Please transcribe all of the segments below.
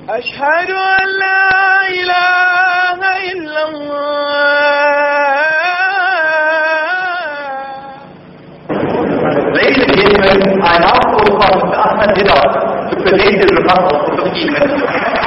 أشهد أن لا إله إلا الله. Ladies and gentlemen, I now call upon Mr. Ahmed Didat to present his rebuttal for 15 minutes.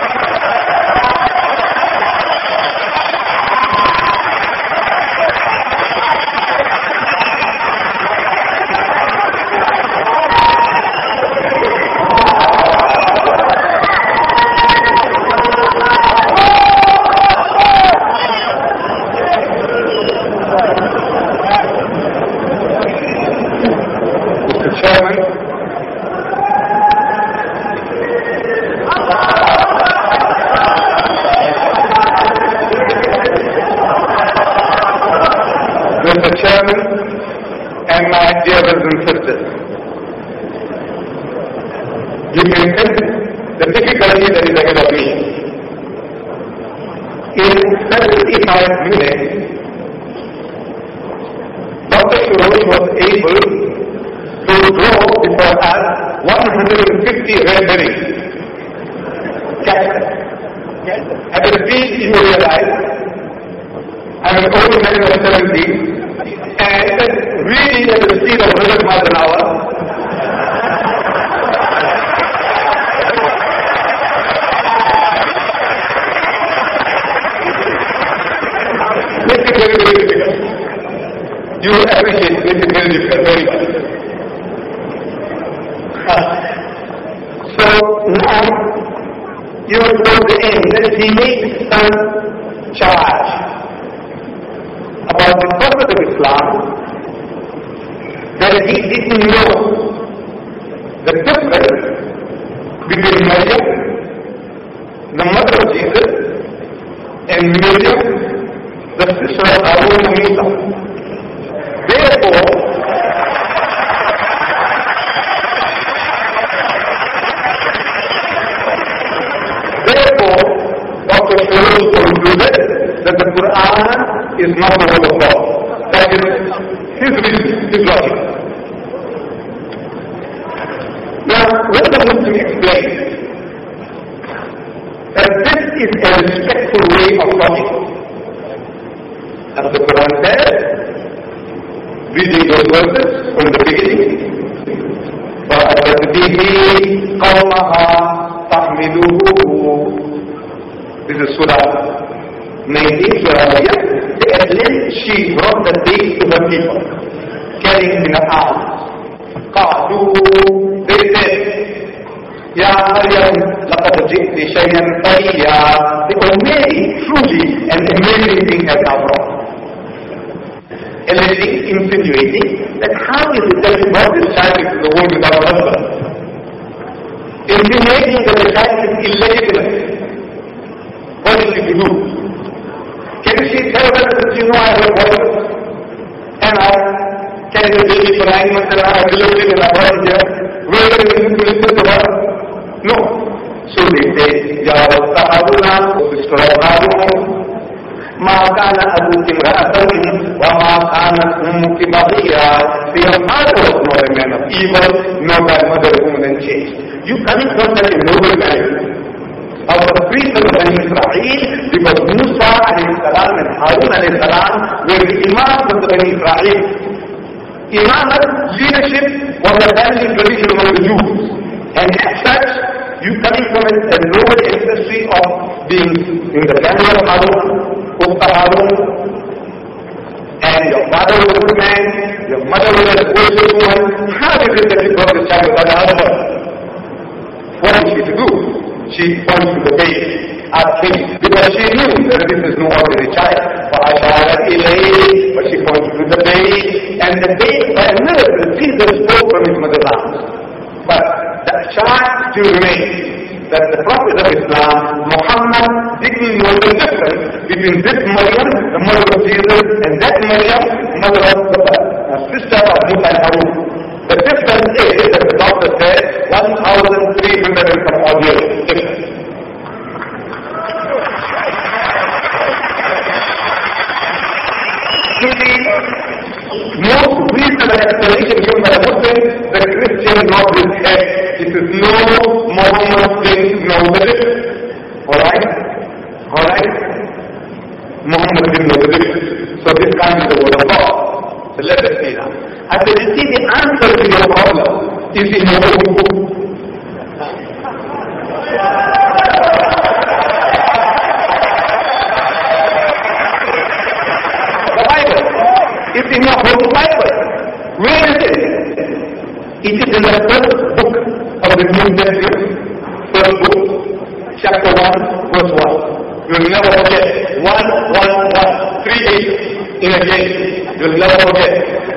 Mr. Chairman, and my dear brothers and sisters, you can think the difficulty that is ahead of me. In 75 minutes, Dr. Shiroshi was able to draw before us 150 red herrings. At the speed you realize, I'm an old man of 70, and reading at the speed of 100 miles an hour, makes it very, very difficult. You will appreciate it, makes it very difficult, very much. So now, you will go to the end that he makes some charge about the Prophet of Islam, that he didn't know the difference between Maryam, the mother of Jesus, and Miriam, the sister of Harun and Musa. Therefore, Dr. Shiroshi concluded that the Quran is not the word of God. That is his reason, his logic. Now, let the Muslim explain that this is a respectful way of talking. As the Quran says, reading those verses from the beginning, فَأَتَتْ بِهِ قَوْمَهَا تَحْمِلُهُ. This is Surah 19, Surah Maryam. At length she brought the date to her people, carrying in her arms. قَالُوا, they said, Ya Maryam, لَقَدْ جِئْتِ شَيْئًا فَرِيًّا. Oh Mary, truly an amazing thing has now brought. Alleging, insinuating, that how is it that you brought this child into the world without a husband? Insinuating that the child is illegitimate. What is she to do? Can she tell her that you know I have a boyfriend and I carried the baby for 9 months and I have delivered it and I brought it here? Will you listen to her? No. So they say, Ya Haruna, O sister of Harun, Ma kana abuki imra'atan wa ma kanat ummuki baghiya. Your father was not a man of evil, nor thy mother a woman and chaste. You coming from such a noble marriage. Of the priests of Bani Israel, because Musa alayhi salam and Harun alayhi salam were the imams of the Bani Israel. Imamah, leadership, was a family tradition among the Jews. And as such, you coming from a noble ancestry of being in the family of Harun, Ukhta Harun, and your father was a good man, your mother was a good woman. How is it that you brought this child without a husband? What is she to do? She points to the baby, asking, because she knew that this is no ordinary child. But she points to the baby, and the baby, by a miracle, Jesus spoke from his mother's arms. But the child still remains that the Prophet of Islam, Muhammad, didn't know the difference between this Maryam, the mother of Jesus, and that Maryam, mother of the sister of Musa and Harun. The difference is that the doctor said 1,300 and some odd years difference. To the most reasonable explanation given by a Muslim, the Christian nods his head. It is no Muhammad thing, no the difference. you see, the answer to your problem is in your own book. The Bible. It's in your whole Bible. Where is it? It is in the first book of the New Testament. First book, chapter 1, verse 1. You will never forget. 1, 1, 1. 3 days in a day. You will never forget.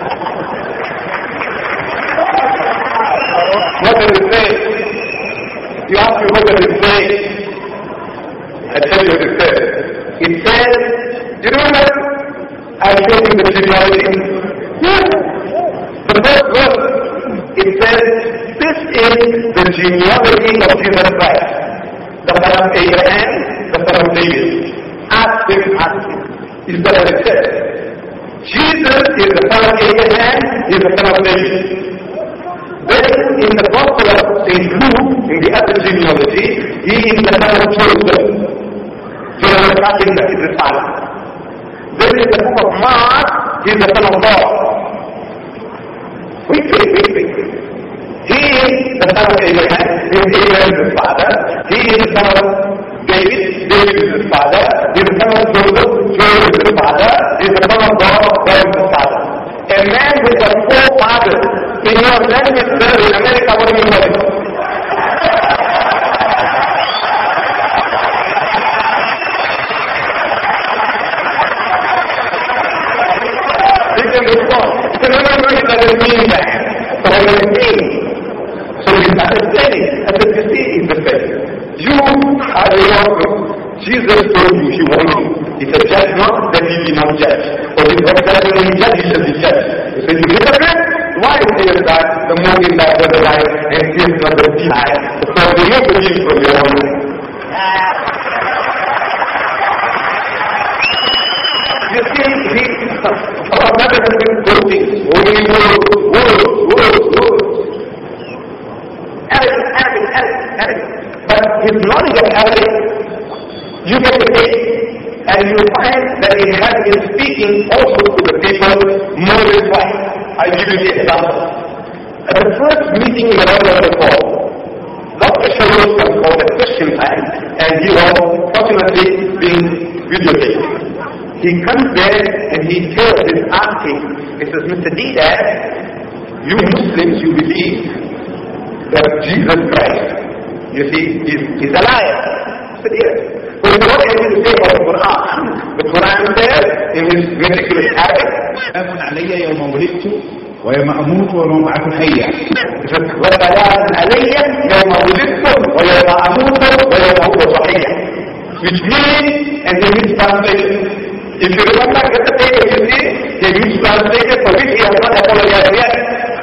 What does it say? You ask me what does it say? I tell you what it says. It says, do you remember? I showed you the genealogy. Yes. The first verse, it says, this is the genealogy of Jesus Christ, the son of Abraham, the son of David. Ask him. Is that what it says? Jesus is the son of Abraham, he is the son of David. Then in the Gospel of St. Luke, in the other genealogy, he is the son of Joseph. Joseph is his father. Then in the book of Mark, he is the son of God. Wait. He is the son of Abraham. Abraham is his father. He is the son of David. David is his father. He is the son of Joseph. Joseph is his father. He is the son of God. God is his father. A man who has 4 fathers. In your language, sir, in America, what do you call it? You can respond. So remember, it doesn't mean that. So what does it mean? So he's understanding. I said, you see, it's the same. You are the one. Jesus told you he warned you. He said, judge not, that ye be not judged. For if what judge when he judge, he shall be judged. He said, you hypocrite? Why sayest that the moon is that the light and seest not the sea eye? Because you know the view from your own life. You see, our brother has been quoting, holy words. Arabic. But his knowledge of Arabic, you get to take, and you find that he has been speaking also to the people more than twice. I'll give you the example. At the first meeting in the Ramadan call, Dr. Sharon was called at Christian time, and he was fortunately being videotaped. He comes there and he is asking, he says, Mr. Dad, you Muslims, you believe that Jesus Christ, you see, he's a liar. I said, yes. Well, what can you say about the Quran? The Quran says in his meticulous Arabic, سلام علي يوم ولدت ويوم أموت ويوم أبعث حيا. وسلام علي يوم ولدت ويوم أموت ويوم أبعث حيا. Which means, and they mistranslated. If you remember, get the paper, you see, they mistranslated for which he has not apologized yet.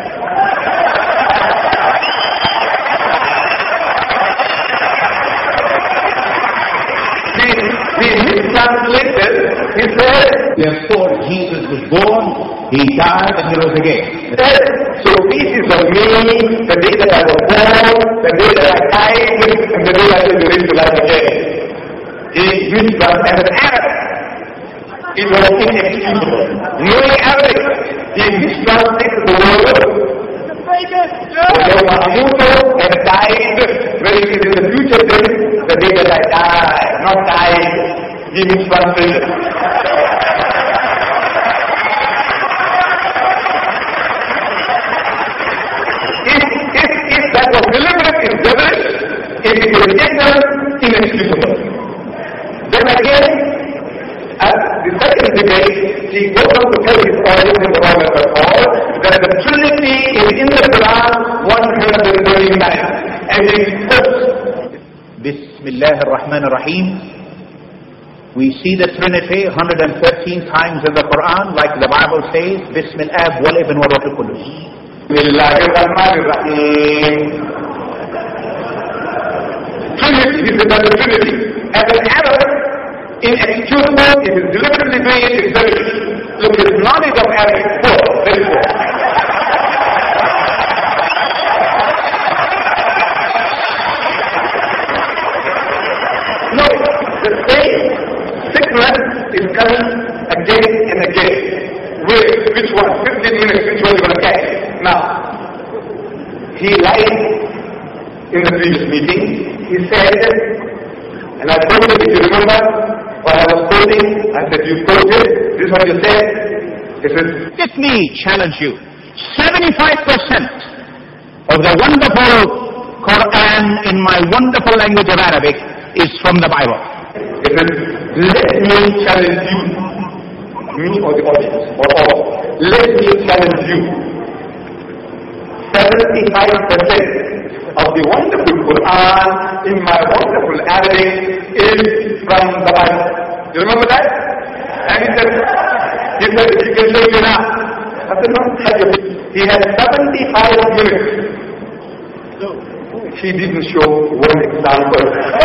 He mistranslated, he said, Therefore Jesus was born, he died, and he rose again. So this is of me, the day that I was born, the day that I died, and the day I will be raised to life again. He mistranslated Arabic. It was inexcusable. Knowing Arabic, he mistranslated the word. And died, when it is in the future tense, the day that I died, not died. He mistranslated. If that was deliberate, it's devilish. If it was ignorant, inexcusable. Then again, at the second debate, he goes on to tell his audience in the Roman Hall that the Trinity is in the Quran 139. And he quotes, Bismillah ar-Rahman ar-Rahim. We see the Trinity 113 times in the Quran, like the Bible says, Bismillah wal-Ibn wa Ruh al-Qudus. Bismillah ar-Rahman ar-Rahim. Trinity, he said that the Trinity. As an Arab, inexcusable, if it's deliberately doing it, it's very look, his knowledge of Arabic, poor, very poor. No, the same sickness is coming again and again. Which one? 15 minutes, which one are you going to catch? he lied in the previous meeting. He said, and I told him, if you remember, while I was quoting, I said, you quoted, this is what you said. He said, let me challenge you. 75% of the wonderful Quran in my wonderful language of Arabic is from the Bible. He said, let me challenge you, me or the audience, or all, let me challenge you. 75% of the wonderful Quran in my wonderful Arabic is from the Bible. You remember that? And he said, you can show me now. I said, no, he had 75 minutes. He didn't show one example.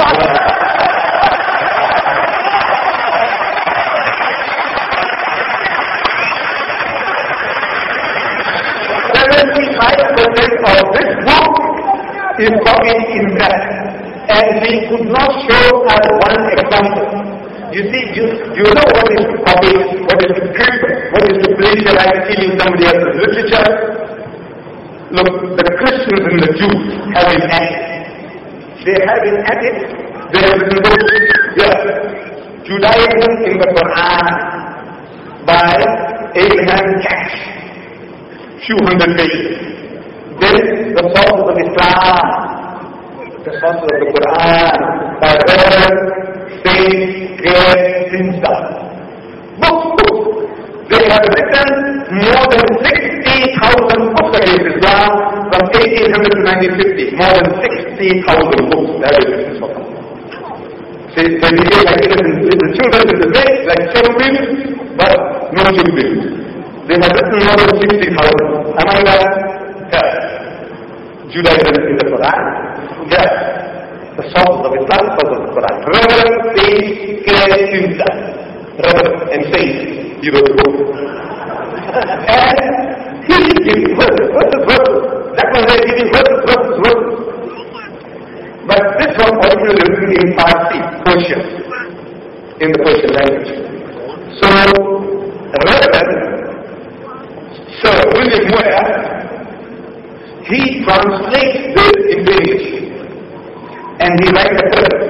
75% of this book is copied in that, and he could not show us one example. You see, you know what is to copy, what is to script, what is to plagiarize, stealing somebody else's literature. Look, the Christians and the Jews have been at it. They have been at it. They have written books. Yes, Judaism in the Quran by Abraham Cash. Few hundred pages. Then the sources of Islam, the sources of the Quran, by Reverend Saint Clare Simstar. Books. They have written more than 60,000 books against Islam from 1800 to 1950. More than 60,000 books. That is written for them. They behave like little children in the day, like children, but no children. They have written more than 60,000. Am I right? Yes. Judaism in the Quran? Yes. The sources of Islam, sources of the Quran. Reverend Saint Clare Simstar. Reverend and Saint, he wrote the book. And he gives verses. That was why giving verses. But this was originally written in Farsi, Persian, in the Persian language. So, Reverend Sir William Ware, he translates this into English, and he writes a preface.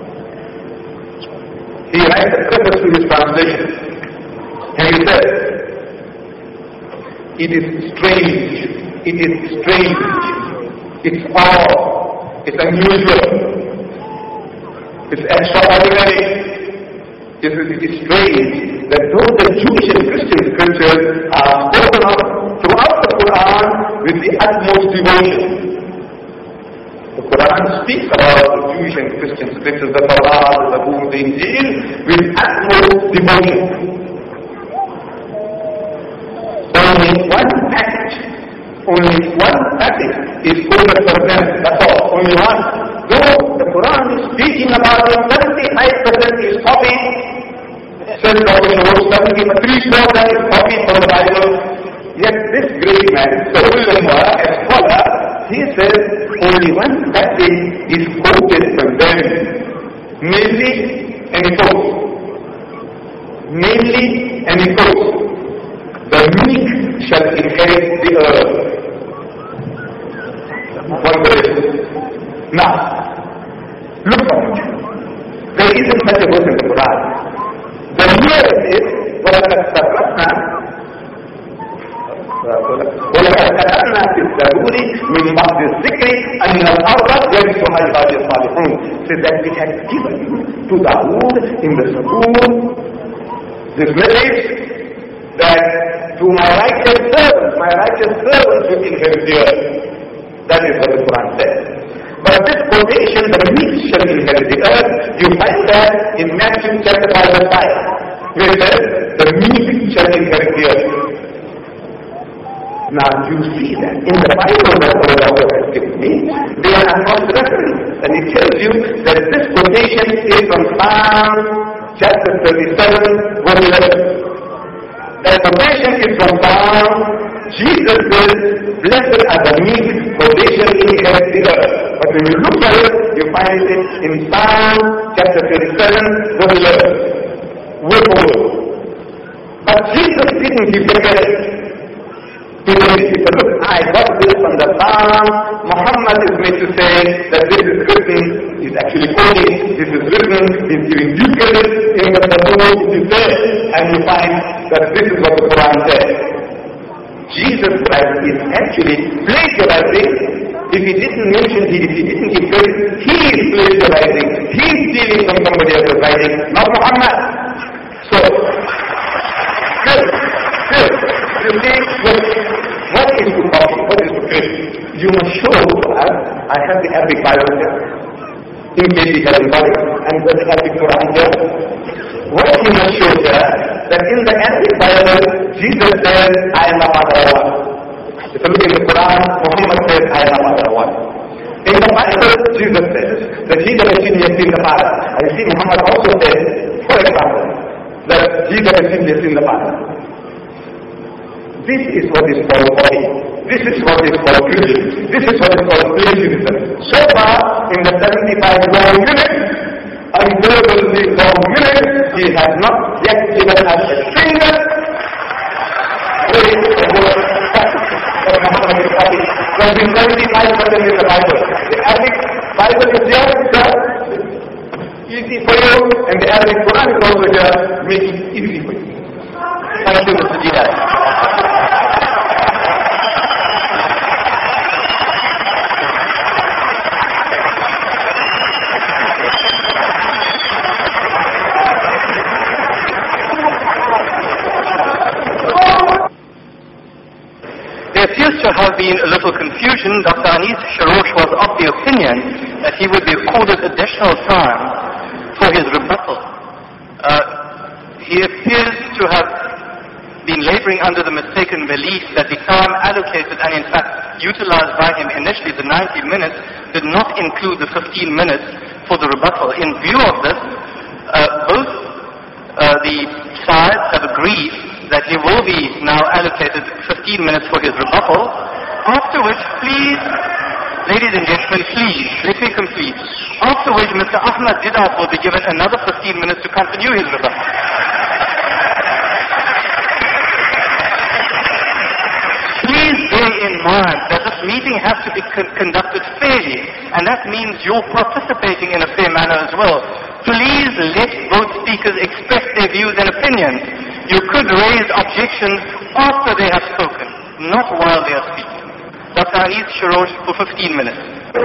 He writes a preface to his translation, and he says, it is strange, it's odd, it's unusual, it's extraordinary. It is strange that though the Jewish and Christian scriptures are spoken of throughout the Quran with the utmost devotion. The Quran speaks about the Jewish and Christian scriptures, the Torah, the Zabur, the Injil, with utmost devotion. Only one passage is quoted for them. That's all, only one. Though the Quran is speaking about it, 75% is copied. Says Dr. Notes, 73% is copied from the Bible. Yet this great man, Sir William Ware, a scholar, he says only one passage is quoted from them. Mainly, and he quotes. The meek shall inherit the earth. One verse. Now, look at it. There isn't such a verse in the Quran. The nearest is وَلَقَدْ سَبَّقْنَا فِي الزَّبُورِ مِنْ بَعْدِ الذِّكْرِ أَنَّ الْأَرْضَ يَرِثُهَا عِبَادِي الصَّالِحُونَ. Says that we had given to Dawood in the Zabur this message that to my righteous servants will inherit the earth. That is what the Quran says. But this quotation, the meek shall inherit the earth, you find that in Matthew chapter 5 verse 5, where it says, the meek shall inherit the earth. Now you see that in the Bible that the Lord has given me, they are cross-referenced, and it tells you that this quotation is from Psalm chapter 37 verse 11. The quotation is from Psalm. Jesus says, blessed are the meek, for they shall inherit the earth. But when you look at it, you find it in Psalm chapter 37, verse 11. Word for word. But Jesus didn't give the credit. He said, look, I got this from the Psalm me to say that this is written, is actually quoting, this is written, is giving you credit in the Talmud, it is there, and you find that this is what the Quran says. Jesus Christ is actually plagiarizing. If he didn't mention, if he didn't give credit, he is plagiarizing. He is stealing from somebody else's writing, not Muhammad. So, good. You see, what is to copy? What is to credit? You must show us, I have the Arabic Bible here. In case he doesn't buy it, and the Arabic Quran here. What he must show here, that in the Arabic Bible, Jesus says, I am the Father of one. If you look in the Quran, Muhammad says, I am the Father of one. In the Bible, Jesus says that he that has seen me has seen the Father. And you see, Muhammad also says, for example, that he that has seen me has seen the Father. This is what is called copy. This is what is called criticism. This is what is called plagiarism. So far, in the 75 long minutes, unbelievably long minutes, he has not yet given us a single phrase of word that Muhammad is copying. There have been 75% in the Bible. The Arabic Bible is here, easy for you, and the Arabic Quran is also here, making it easy for you. Thank you, Mr. Jihad. There appears to have been a little confusion. Dr. Anis Shorrosh was of the opinion that he would be accorded additional time for his rebuttal. He appears to have been laboring under the mistaken belief that the time allocated and in fact utilized by him initially, the 90 minutes, did not include the 15 minutes for the rebuttal. In view of this, both the sides have agreed that he will be now allocated 15 minutes for his rebuttal, after which, please, ladies and gentlemen, please, let me complete. After which, Mr. Ahmad Didat will be given another 15 minutes to continue his rebuttal. Please bear in mind that this meeting has to be conducted fairly, and that means you're participating in a fair manner as well. Please let both speakers express their views and opinions. You could raise objections after they have spoken, not while they are speaking. Dr. Anis Shorrosh for 15 minutes.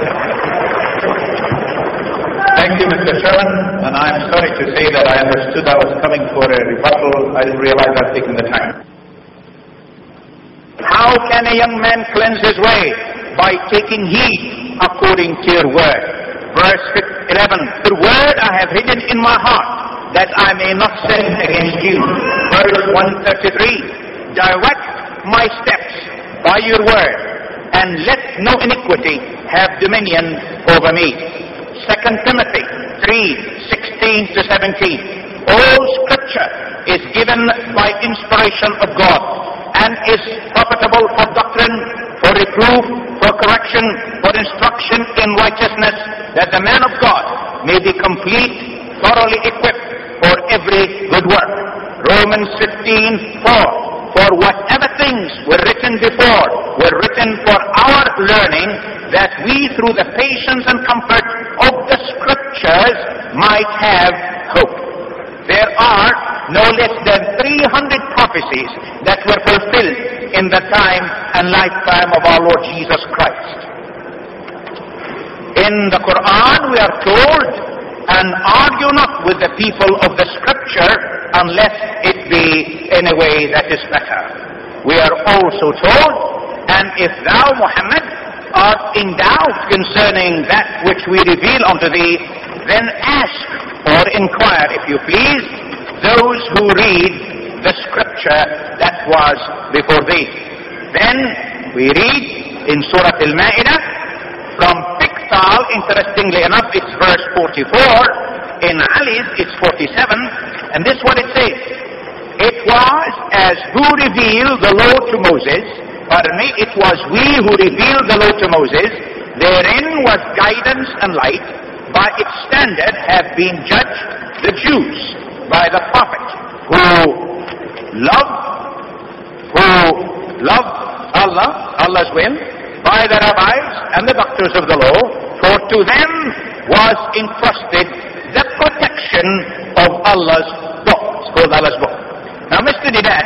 Thank you, Mr. Chairman, and I'm sorry to say that I understood I was coming for a rebuttal. I didn't realize I was taking the time. How can a young man cleanse his way? By taking heed according to your word. Verse 11, the word I have hidden in my heart, that I may not sin against you. Verse 133, direct my steps by your word, and let no iniquity have dominion over me. 2 Timothy 3:16 to 17. All scripture is given by inspiration of God, and is profitable for doctrine, for reproof, for correction, for instruction in righteousness, that the man of God may be complete, thoroughly equipped for every good work. Romans 15:4. For whatever things were written before were written for our learning, that we through the patience and comfort of the scriptures might have hope. There are no less than 300 prophecies that were fulfilled in the time and lifetime of our Lord Jesus Christ. In the Quran we are told, and argue not with the people of the scripture unless it be in a way that is better. We are also told, and if thou, Muhammad, art in doubt concerning that which we reveal unto thee, then ask or inquire, if you please, those who read the scripture that was before thee. Then we read in Surah Al-Ma'idah from Piqtal, interestingly enough, it's verse 44. In Ali's, it's 47. And this is what it says. It was as who revealed the law to Moses. Pardon me, it was we who revealed the law to Moses. Therein was guidance and light. By its standard have been judged the Jews by the prophet who loved Allah, Allah's will, by the rabbis and the doctors of the law, for to them was entrusted the protection of Allah's book. It's called Allah's book. Now, Mr. Deedat,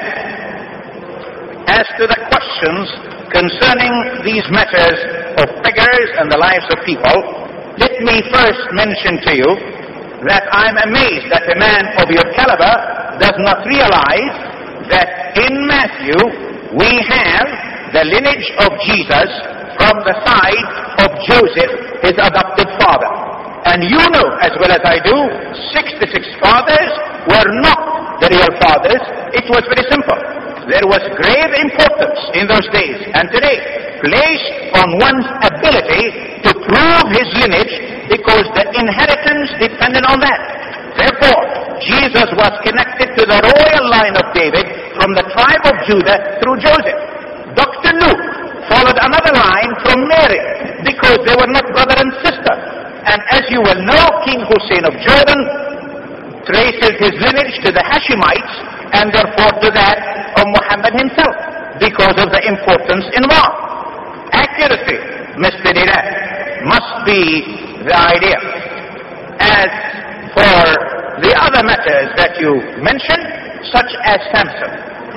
as to the questions concerning these matters of figures and the lives of people, let me first mention to you that I'm amazed that a man of your caliber does not realize that in Matthew we have the lineage of Jesus from the side of Joseph, his adopted father. And you know as well as I do, 66 fathers were not the real fathers. It was very simple. There was grave importance in those days and today placed on one's ability to prove his lineage, because the inheritance depended on that. Therefore, Jesus was connected to the royal line of David from the tribe of Judah through Joseph. Dr. Luke followed another line from Mary, because they were not brother and sister. And as you well know, King Hussein of Jordan traces his lineage to the Hashemites, and therefore to that of Muhammad himself, because of the importance involved. Accuracy, Mr. Deedat, must be the idea. As for the other matters that you mentioned, such as Samson.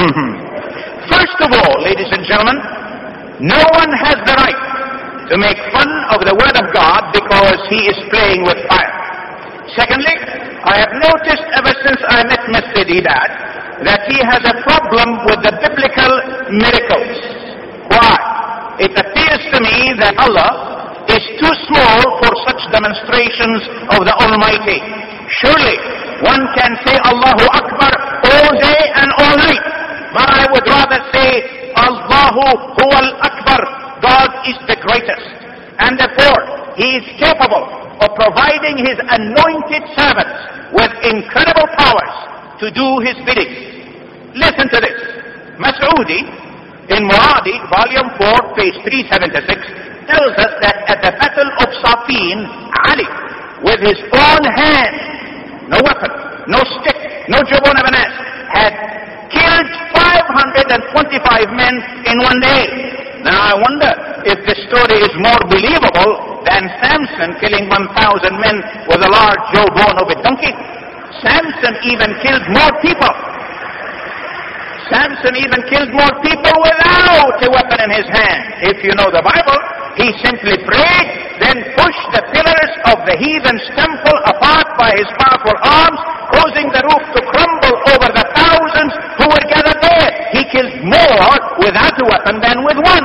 First of all, ladies and gentlemen, no one has the right to make fun of the Word of God because he is playing with fire. Secondly, I have noticed ever since I met Mr. Deedat that he has a problem with the biblical miracles. Why? It appears to me that Allah is too small for such demonstrations of the Almighty. Surely, one can say Allahu Akbar all day and all night, but I would rather say Allahu Huwal Akbar, God is the greatest. And therefore, He is capable of providing His anointed servants with incredible powers to do His bidding. Listen to this. Mas'udi, in Muradi, volume 4, page 376, tells us that at the battle of Safin, Ali, with his own hand, no weapon, no stick, no jabon of an ass, had killed 525 men in one day. Now I wonder if this story is more believable than Samson killing 1,000 men with a large jawbone of a donkey. Samson even killed more people. Samson even killed more people without a weapon in his hand. If you know the Bible, he simply prayed, then pushed the pillars of the heathen's temple apart by his powerful arms, causing the roof to crumble over the thousands who were gathered there. He killed more without a weapon than with one.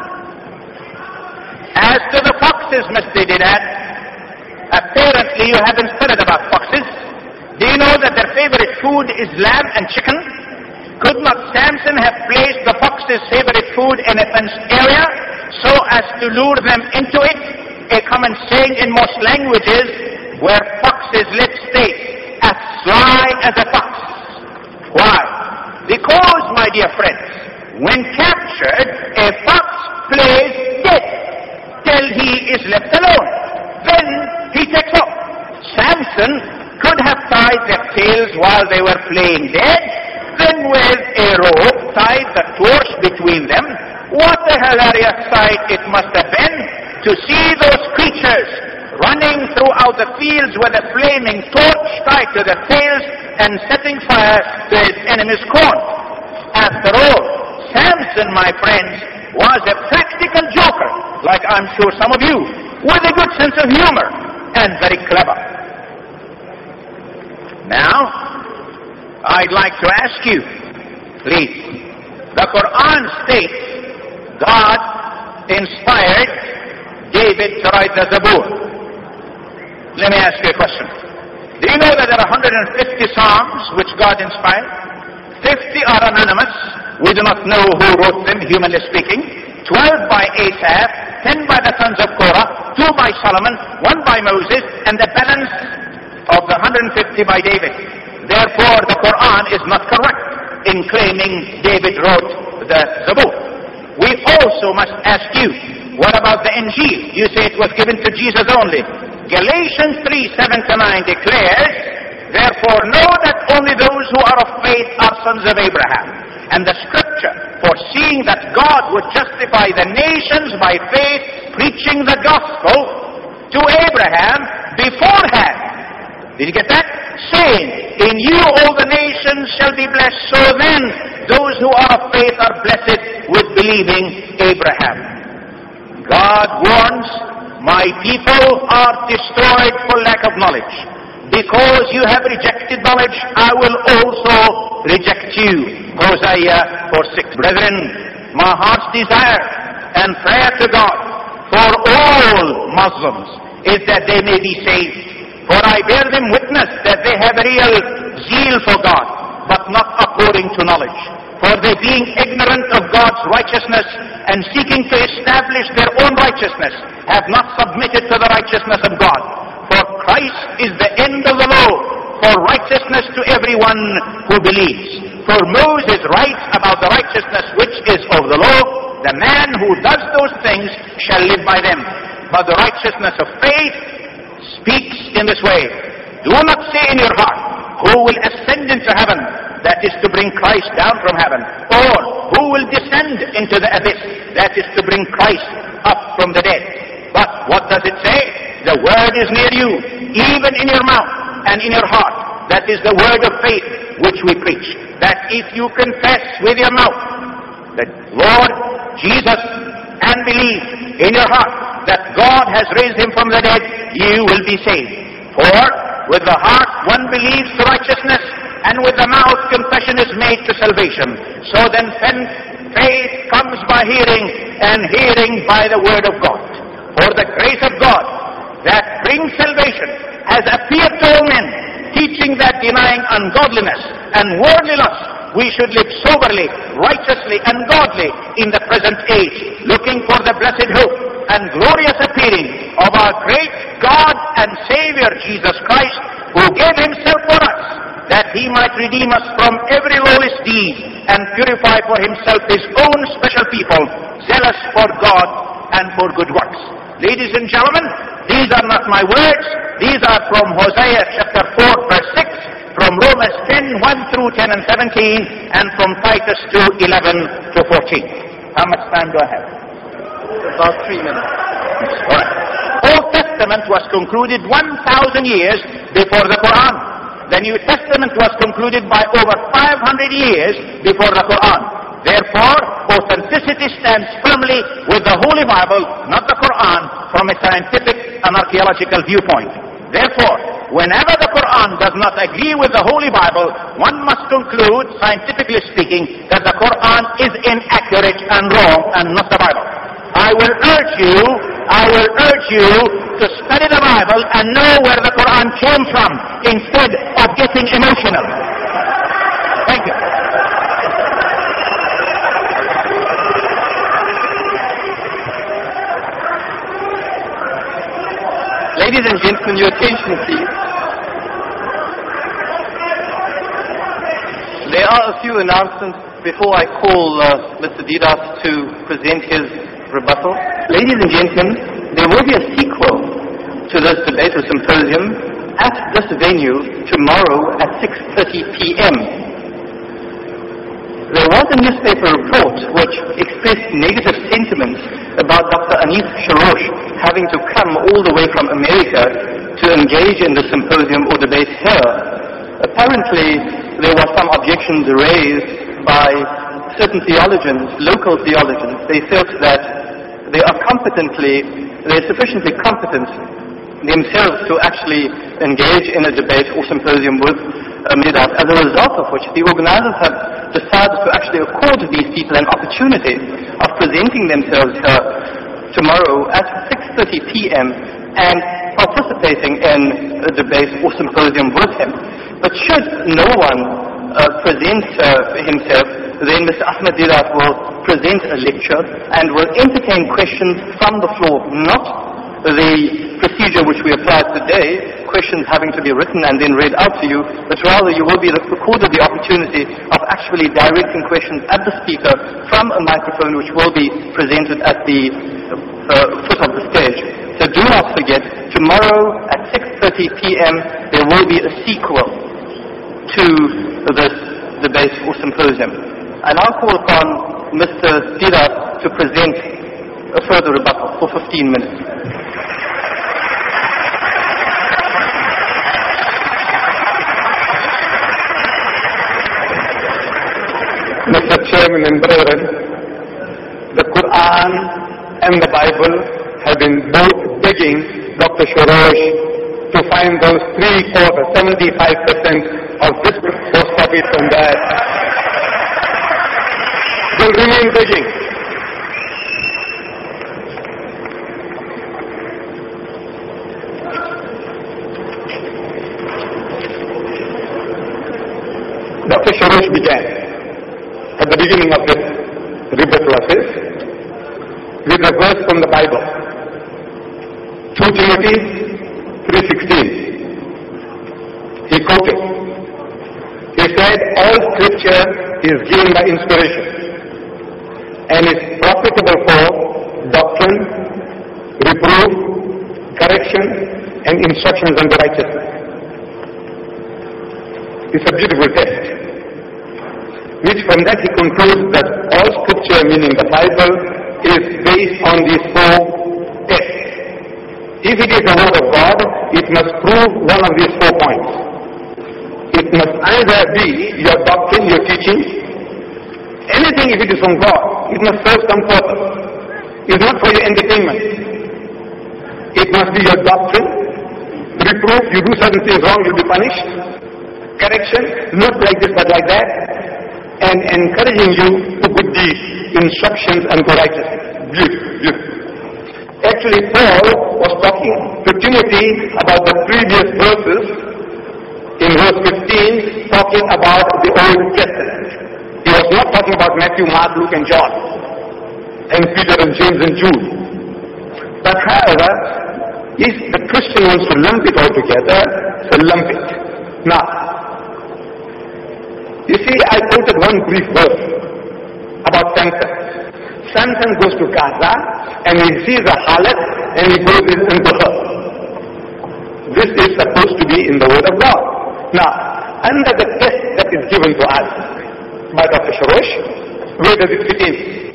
As to the foxes, Mr. Deedat, apparently you haven't studied about foxes. Do you know that their favorite food is lamb and chicken? Could not Samson have placed the fox's favorite food in a fenced area so as to lure them into it? A common saying in most languages, where foxes live stay, as sly as a fox. Why? Because, my dear friends, when captured, a fox plays dead till he is left alone. Then he takes off. Samson could have tied their tails while they were playing dead, then with a rope tied the torch between them. What a hilarious sight it must have been to see those creatures running throughout the fields with a flaming torch tied to their tails and setting fire to his enemy's corn. After all, Samson, my friends, was a practical joker, like I'm sure some of you, with a good sense of humor and very clever. Now, I'd like to ask you, please, the Quran states God inspired David to write the Zabur. Let me ask you a question. Do you know that there are 150 Psalms which God inspired? 50 are anonymous. We do not know who wrote them, humanly speaking. 12 by Asaph, 10 by the sons of Korah, 2 by Solomon, 1 by Moses, and the balance of the 150 by David. Therefore, the Quran is not correct in claiming David wrote the Zabur. We also must ask you, what about the Injil? You say it was given to Jesus only. Galatians 3:7-9 declares Therefore know that only those who are of faith are sons of Abraham. And the scripture, foreseeing that God would justify the nations by faith, preaching the gospel to Abraham beforehand. Did you get that? Saying, in you all the nations shall be blessed. So then, those who are of faith are blessed with believing Abraham. God warns, my people are destroyed for lack of knowledge. Because you have rejected knowledge, I will also reject you. Hosea 4:6. Brethren, my heart's desire and prayer to God for all Muslims is that they may be saved. For I bear them witness that they have a real zeal for God, but not according to knowledge. For they being ignorant of God's righteousness and seeking to establish their own righteousness, have not submitted to the righteousness of God. For Christ is the end of the law, for righteousness to everyone who believes. For Moses writes about the righteousness which is of the law, the man who does those things shall live by them. But the righteousness of faith speaks in this way. Do not say in your heart, who will ascend into heaven? That is to bring Christ down from heaven. Or who will descend into the abyss? That is to bring Christ up from the dead. But what does it say? The word is near you, even in your mouth and in your heart. That is the word of faith which we preach. That if you confess with your mouth that Lord Jesus and believe in your heart that God has raised him from the dead, you will be saved. For with the heart one believes to righteousness, and with the mouth confession is made to salvation. So then faith comes by hearing, and hearing by the word of God. For the grace of God that brings salvation has appeared to all men, teaching that denying ungodliness and worldly lust, we should live soberly, righteously, and godly in the present age, looking for the blessed hope and glorious appearing of our great God and Savior Jesus Christ, who gave himself for us, that he might redeem us from every lawless deed and purify for himself his own special people, zealous for God and for good works. Ladies and gentlemen, these are not my words. These are from Hosea chapter 4 verse 6, from Romans 10, 1 through 10 and 17, and from Titus 2, 11 to 14. How much time do I have? About 3 minutes. All right. Old Testament was concluded 1,000 years before the Quran. The New Testament was concluded by over 500 years before the Quran. Therefore, authenticity stands firmly with the Holy Bible, not the Quran, from a scientific and archaeological viewpoint. Therefore, whenever the Quran does not agree with the Holy Bible, one must conclude, scientifically speaking, that the Quran is inaccurate and wrong and not the Bible. I will urge you to study the Bible and know where the Quran came from instead of getting emotional. Thank you. Ladies and gentlemen, your attention please. There are a few announcements before I call Mr. Didas to present his rebuttal. Ladies and gentlemen, there will be a sequel to this debate or symposium at this venue tomorrow at 6:30 p.m. There was a newspaper report which expressed negative sentiments about Dr. Anis Shorrosh having to come all the way from America to engage in the symposium or debate here. Apparently, there were some objections raised by certain theologians, local theologians. They felt that they're sufficiently competent themselves to actually engage in a debate or symposium with Midas, as a result of which the organizers have decided to actually accord these people an opportunity of presenting themselves here tomorrow at 6:30 p.m. and participating in a debate or symposium with him. But should no one present himself, then Mr. Ahmed Didat will present a lecture and will entertain questions from the floor, not the procedure which we applied today, questions having to be written and then read out to you, but rather you will be accorded the opportunity of actually directing questions at the speaker from a microphone which will be presented at the foot of the stage. So do not forget, tomorrow at 6:30 p.m. there will will be a sequel to this debate or symposium. I now call upon Mr. Dira to present a further rebuttal for 15 minutes. Mr. Chairman and brethren, the Quran and the Bible have been both begging Dr. Shorrosh to find those 75% of this was copied from that. They'll remain begging. Dr. Shorrosh began at the beginning of this rebuttal of his with a verse from the Bible, 2 Timothy 3:16. He quoted. He said, all scripture is given by inspiration and is profitable for doctrine, reproof, correction, and instructions unto righteousness. It's a beautiful text. Which from that he concludes that all scripture, meaning the Bible, is based on these 4 texts. If it is the word of God, it must prove one of these 4 points. It must either be your doctrine, your teaching. Anything, if it is from God, it must serve some purpose. It's not for your entertainment. It must be your doctrine. Reproof, you do certain things wrong, you'll be punished. Correction, not like this but like that. And encouraging you to good deeds, instructions unto righteousness. Beautiful. Actually, Paul was talking to Timothy about the previous verses in verse 15, talking about the Old Testament. He was not talking about Matthew, Mark, Luke, and John, and Peter and James and Jude. But however, if the Christian wants to lump it all together, so lump it. Now, you see, I quoted one brief verse about Samson. Samson goes to Gaza and he sees a harlot and he goes into her. This is supposed to be in the Word of God. Now, under the test that is given to us by Dr. Shorrosh, where does it fit in?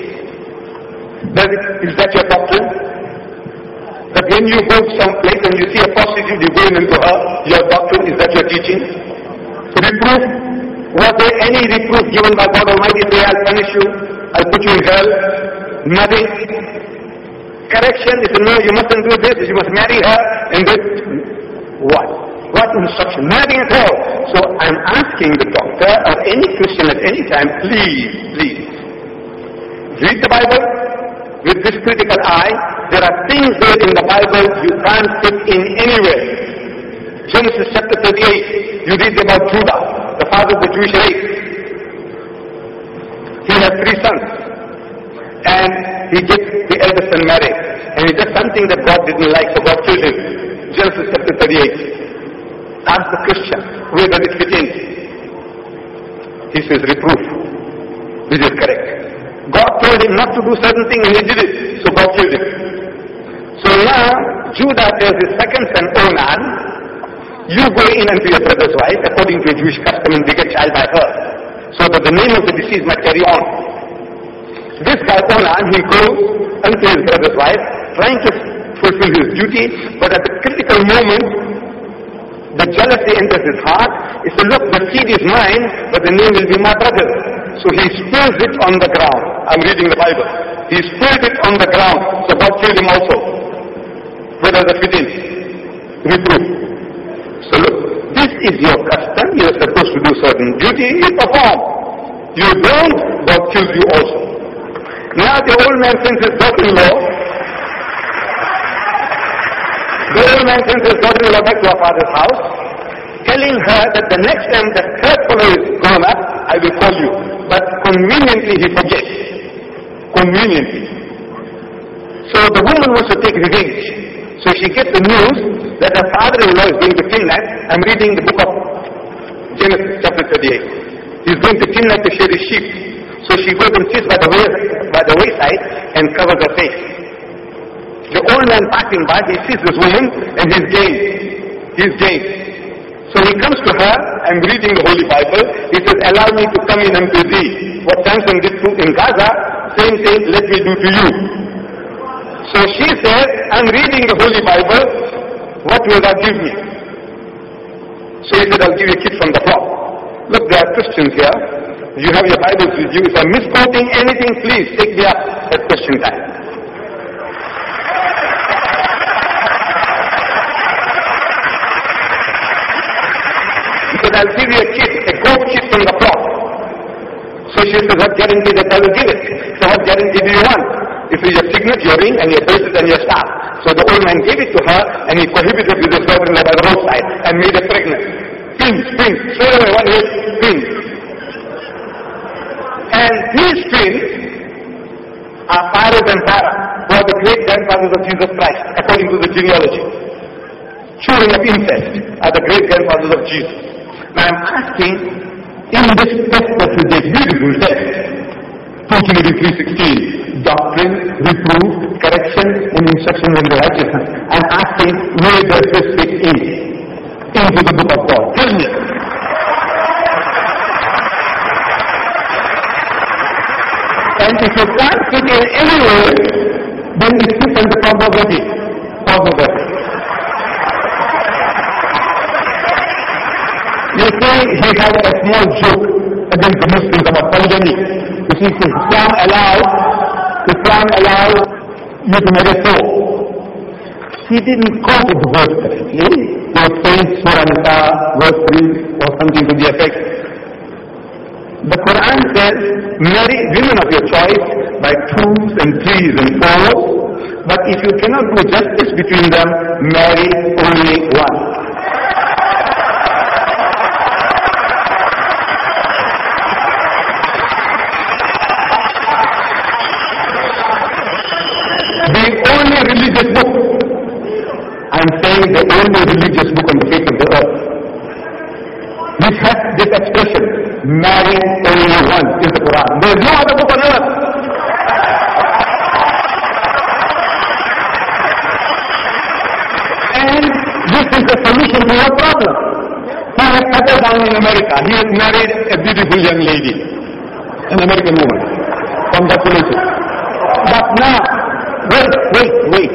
Is that your doctrine? That when you go someplace and you see a prostitute, you go into her, your doctrine, is that your teaching? Reproof? Was there any reproof given by God Almighty? Say, I'll punish you, I'll put you in hell? Nothing. Correction is, no, you mustn't do this, you must marry her, and this. What instruction? Nothing at all. So I'm asking the doctor or any Christian at any time, please, read the Bible with this critical eye. There are things there in the Bible you can't fit in anywhere. Genesis chapter 38, you read about Judah, the father of the Jewish race. He has 3 sons. And he gets the eldest son married. And he does something that God didn't like, so God killed him. Genesis chapter 38. Ask the Christian, where does it fit in? He says, reproof. This is correct. God told him not to do certain thing and he did it. So God killed him. So now, Judah tells his second son, Onan, you go in unto your brother's wife, according to a Jewish custom, and beget child by her, so that the name of the deceased might carry on. This guy, Onan, he goes unto his brother's wife, trying to fulfill his duty, but at the critical moment, the jealousy enters his heart. He says, look, the seed is mine, but the name will be my brother's. So he spills it on the ground. I'm reading the Bible. He spilled it on the ground, so God killed him also. Where does that fit in? Reproof. So look, this is your custom. You are supposed to do certain duty. You perform. You don't, God kills you also. Now the old man sends his daughter-in-law. The old man sends his daughter-in-law back to her father's house, telling her that the next time the third fellow is grown up, I will call you. But conveniently he forgets. Conveniently. So the woman wants to take revenge. So she gets the news that her father-in-law is going to kidnap. I'm reading the book of Genesis chapter 38. He's going to kidnap to share his sheep. So she goes and sits by the wayside and covers her face. The old man passing by, he sees this woman and he's game. So he comes to her, I'm reading the Holy Bible. He says, allow me to come in unto thee. What Samson did in Gaza, same thing, let me do to you. So she said, I'm reading the Holy Bible, what will thou give me? So he said, I'll give you a kid from the flock. Look, there are Christians here. You have your Bibles with you. If I'm misquoting anything, please take me up at question time. He said, I'll give you a kid, a goat kid from the flock. So she says, what guarantee that I will give it? So what guarantee do you want? If it's your signet, your ring, and your bracelet, and your staff. So the old man gave it to her, and he prohibited with his daughter-in-law by the roadside, and made her pregnant. Twins, straight away, one hit, twins. And these twins are Phares and Zara, who are the great-grandfathers of Jesus Christ, according to the genealogy. Children of incest are the great-grandfathers of Jesus. Now I'm asking, in this text that is a beautiful text, 2 Timothy 3:16, doctrine, reproof, correction, and instruction in the righteousness. I'm asking, where does this fit in? Into the book of God. Tell me. And if you can't fit in anywhere, then it fits under pornography. You say he had a small joke against the Muslims about polygamy. You see, Islam allows you to marry four. He didn't quote the verse correctly. He was saying Surah Nisa, verse 3, or something to the effect. The Quran says, marry women of your choice by twos and threes and fours, but if you cannot do justice between them, marry only one. The only religious book, I'm saying the only religious book on the face of the earth, which has this expression, marry only one, is the Quran. There is no other book on earth. And this is the solution to your problem. He has settled down in America. He has married a beautiful young lady, an American woman. Congratulations. But now, wait.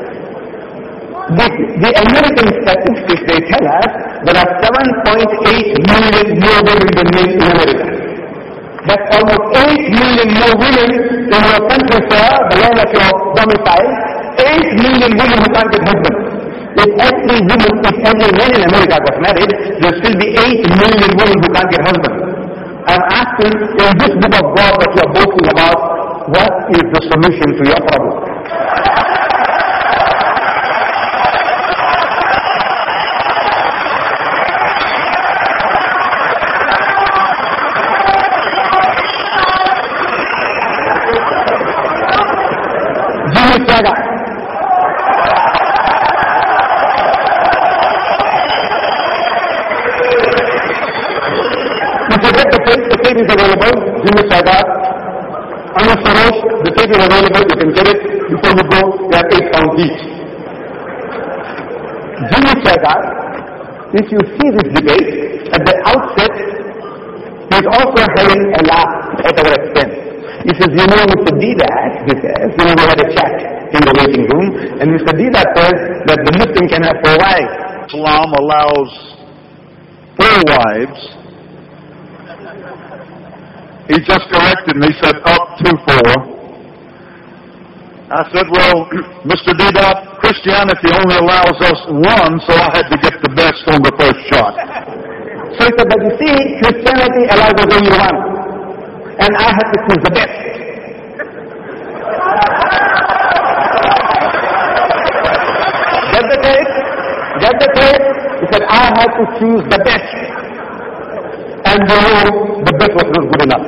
The American statistics, they tell us there are 7.8 million more women than men in America. That's almost 8 million more women in your country, sir, the land of your domicile. 8 million women who can't get husbands. If every man in America got married, there will still be 8 million women who can't get husbands. I'm asking, in this book of God that you are boasting about, what is the solution to your problem? Jimmy Swaggart. You forget the tape is available, Jimmy Swaggart. Anu Sarosh, the tape is available, you can get it before you go, they are 8 pounds each. Jimmy Swaggart, if you see this debate, at the outset, he is also having a laugh at our expense. He says, you know, Mr. Deedat, he says, we had a chat in the waiting room, and Mr. Deedat says that the Muslim can have 4 wives. Islam allows 4 wives. He just corrected me, said up to 4. I said, well, Mr. Deedat, Christianity only allows us 1, so I had to get the best on the first shot. So he said, but you see, Christianity allows us only 1. And I had to choose the best. Get the tape? He said, I had to choose the best. And you know, the best was not good enough.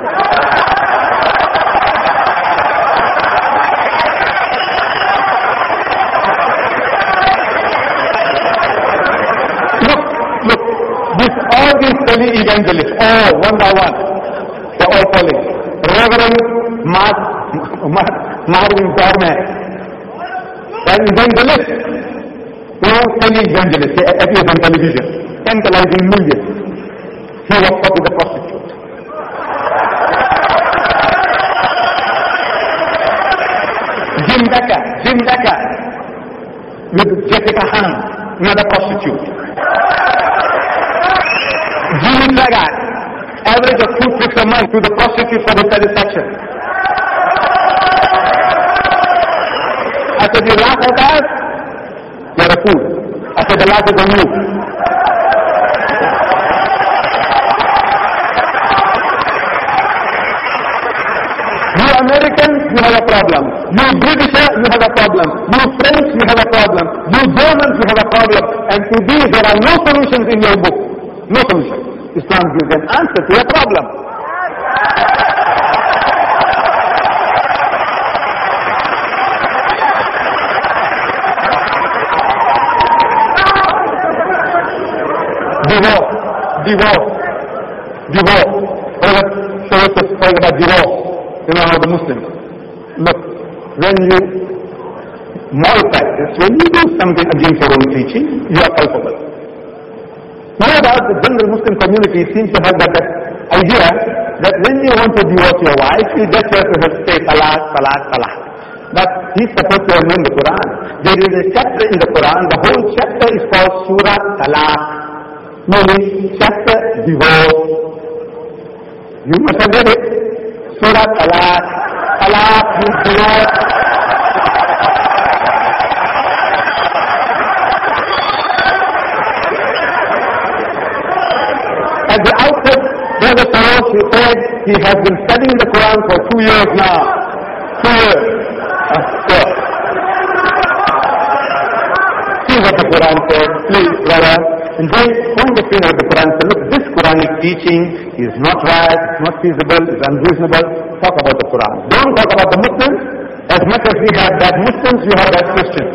Look, all these tele-evangelists, all one by one, they're all calling. Reverend Marvin Gorman, an evangelist, tele-evangelist, appears on television. tantalizing millions. He was caught with a prostitute. Jim Becker with Jessica Hahn, another prostitute. Jimmy Swaggart, average of 2 trips a month to the prostitute for his satisfaction. I said, you laugh at us? You're a fool. I said, the laugh is on you. You Americans, you have a problem. You Britisher, you have a problem. You French, you have a problem. You Germans, you have a problem. And to these, there are no solutions in your book. No solution. Islam gives an answer to your problem. Divorce. So let's talk about divorce. You know how the Muslims. Look, when you malpractice, when you do something against your own teaching, you are culpable. No doubt the general Muslim community seems to have that idea that when you want to divorce your wife, you just have to say talaq. But he's supposed to have known the Quran. There is a chapter in the Quran, the whole chapter is called Surah Talaq, meaning chapter divorce. You must have read it. Surah Talaq. Talaq means divorce. At the outset, Brother Sarosh, he said he has been studying the Quran for 2 years now. 2 years. See what the Quran says, please, brother. And then point the finger at the Quran and say, look, this Quranic teaching is not right, it's not feasible, it's unreasonable. Talk about the Quran. Don't talk about the Muslims. As much as we have bad Muslims, you have bad Christians.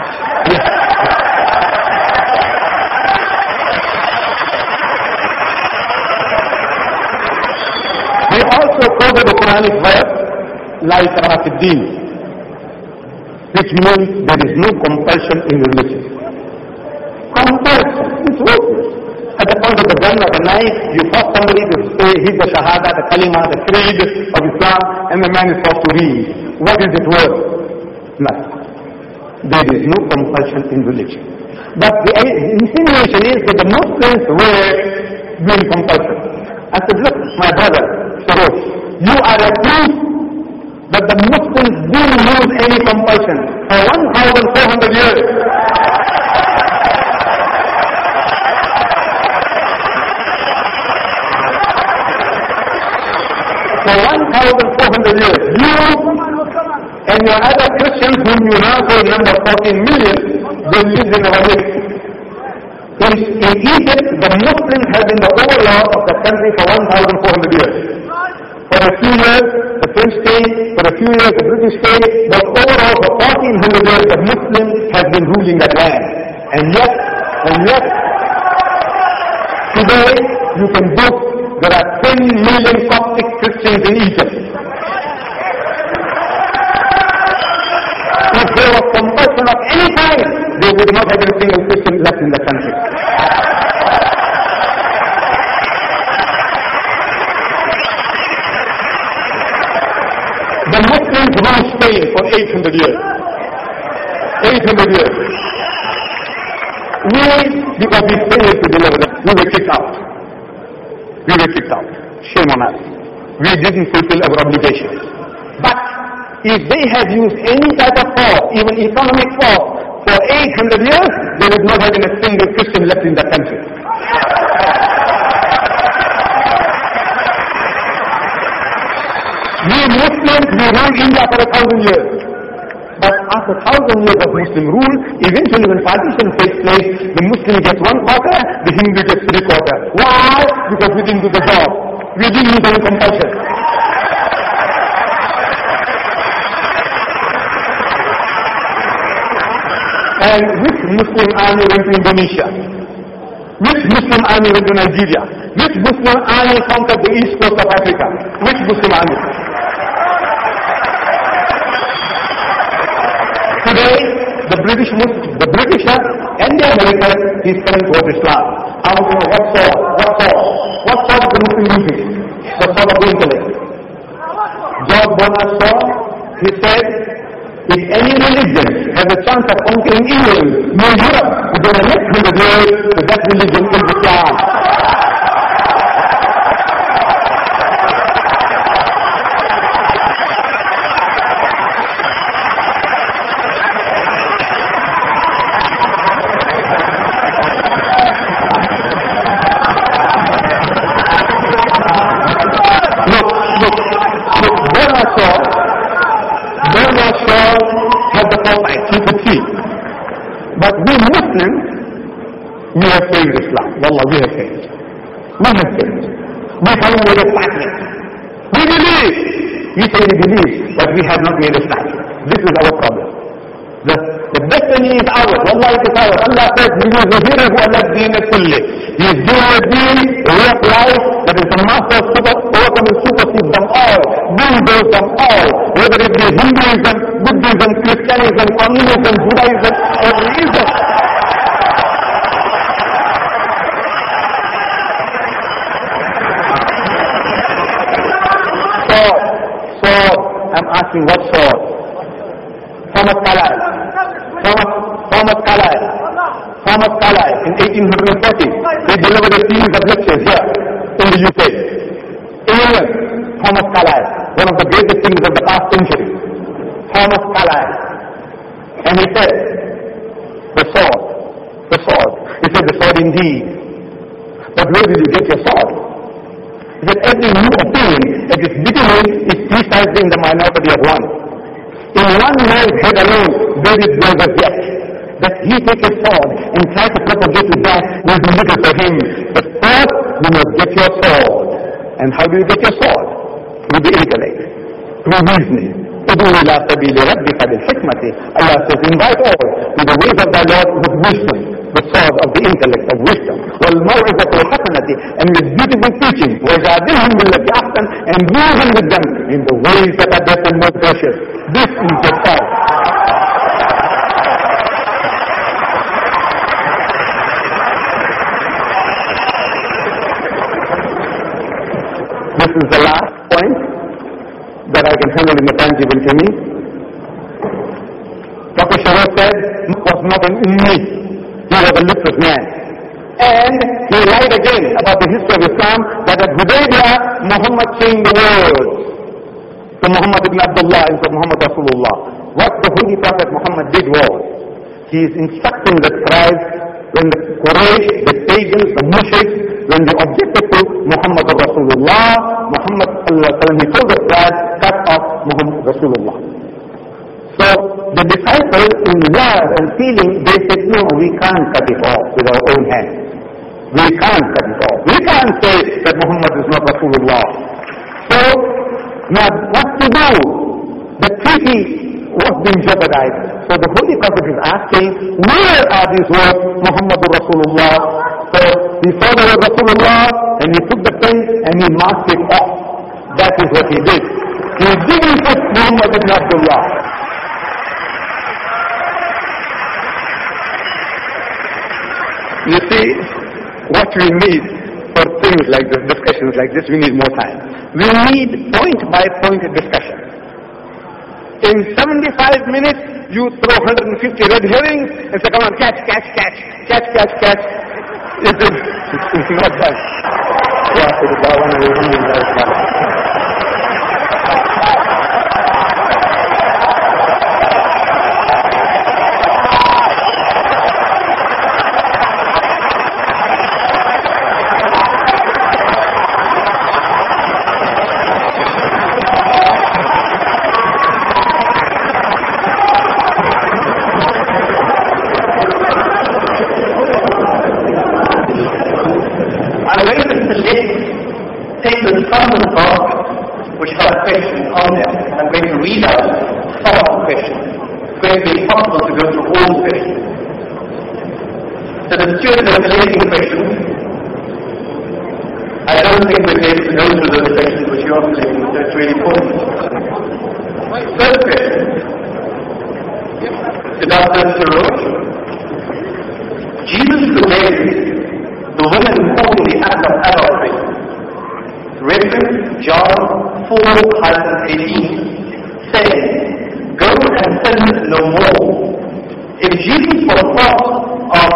We also quoted the Quranic verse, La ikraha fi din, which means there is no compulsion in religion. Compulsion is worthless. At the point of the gun or the knife, you force somebody to say, he's the shahada, the kalima, the creed of Islam, and the man is forced to read. What is it worth? Nothing. There is no compulsion in religion. But the insinuation is that the Muslims were doing compulsion. I said, look, my brother, Sarosh, you are a proof that the Muslims didn't use any compulsion for 1,400 years. For 1,400 years, you and your other Christians whom you now say number 14 million, they lived in our midst. In Egypt, the Muslims have been the overlord of the country for 1,400 years. For a few years, the French state, for a few years, the British state, but overall for 1,400 years, the Muslims have been ruling that land. And yet, today, you can boast there are 10 million Coptic Christians in Egypt. If there was compulsion of any kind, they would not have a single Christian left in the country. The Muslims ruled Spain for 800 years. 800 years. We, because we failed to deliver them, we were kicked out. Shame on us. We didn't fulfill our obligations. But if they had used any type of force, even economic force, for 800 years, there would not have been a single Christian left in the country. We Muslims, we ruled India for 1,000 years. But after 1,000 years of Muslim rule, eventually when partition takes place, the Muslim gets 1/4, the Hindu gets 3/4. Why? Because we didn't do the job. We didn't use any compulsion. And which Muslim army went to Indonesia? Which Muslim army went to Nigeria? Which Muslim army conquered the east coast of Africa? Which Muslim army? Today, the British and the Americans he's coming towards Islam. I want to know what sword? What sword is the Muslim using? The sword of the intellect. George Bernard Shaw, he said, if any religion has a chance of conquering England, New Europe, within the next 100 years, that religion is Islam. Bernard Shaw has the foresight, he could see. But we Muslims, we have failed Islam. Wallah, we have failed. We have failed. We haven't made a start yet. We believe. We say we believe, but we have not made a start. This is our problem. The destiny is ours. Wallah, it is ours. Allah says, we will reveal Allah deen kulli. He is doing a deen, a way of life that is the master of overcoming supersedes them all, bulldoze them all, whether it be Hinduism, Buddhism, Christianism, communism, Judaism, or religion. Sword. I'm asking what sword? Thomas Carlyle in 1840, they delivered a series of lectures here in the UK. England, Thomas Carlyle, one of the greatest thinkers of the past century. Thomas Carlyle. And he said, the sword. He said, the sword indeed. But where did you get your sword? He said, every new opinion at its beginning is precisely in the minority of one. In one man's head alone, there is a yet. That he take a sword and try to propagate to that will be little for him. But first, you must get your sword. And how do you get your sword? Through the intellect, through reasoning. Allah says, invite all to the ways of thy Lord with wisdom, the sword of the intellect of wisdom. And with beautiful teaching, and reason with them in the ways that are best and most precious. This is the sword. This is the last point that I can handle in the time given to me. Dr. Sharof said, was not an ummi. He was a literate man. And he lied again about the history of Islam, that at Hudaybiyah, Muhammad changed the words to Muhammad ibn Abdullah instead of Muhammad Rasulullah. What the Holy Prophet Muhammad did was, he is instructing the tribes, when the Quraysh, the pagans, the mushriks, when they objected to Muhammad Rasulullah, Muhammad he told the tribes, cut off Muhammad Rasulullah. So the disciples in love and feeling, they said, no, we can't cut it off with our own hands. We can't cut it off. We can't say that Muhammad is not Rasulullah. So, now what to do? The treaty was being jeopardized. So the Holy Prophet is asking, where are these words, Muhammad Rasulullah? So he saw the word Rasulullah, and he took the pen and he marked it off. That is what he did. He didn't put Muhammad ibn Abdullah. You see, what we need for things like this, discussions like this, we need more time. We need point-by-point discussion. In 75 minutes, you throw 150 red herrings and say, come on, catch. It's not done. Which have questions on them, and I'm going to read out some of the questions. It's going to be impossible to go through all the questions. So the students are collecting questions. I don't think we're able to go through those questions which you're collecting, so it's really important. First question to Dr. Sharof. Jesus condemned the women caught in the act of adultery. Reference John 4:18, saying, "Go and sin no more." If Jesus was part of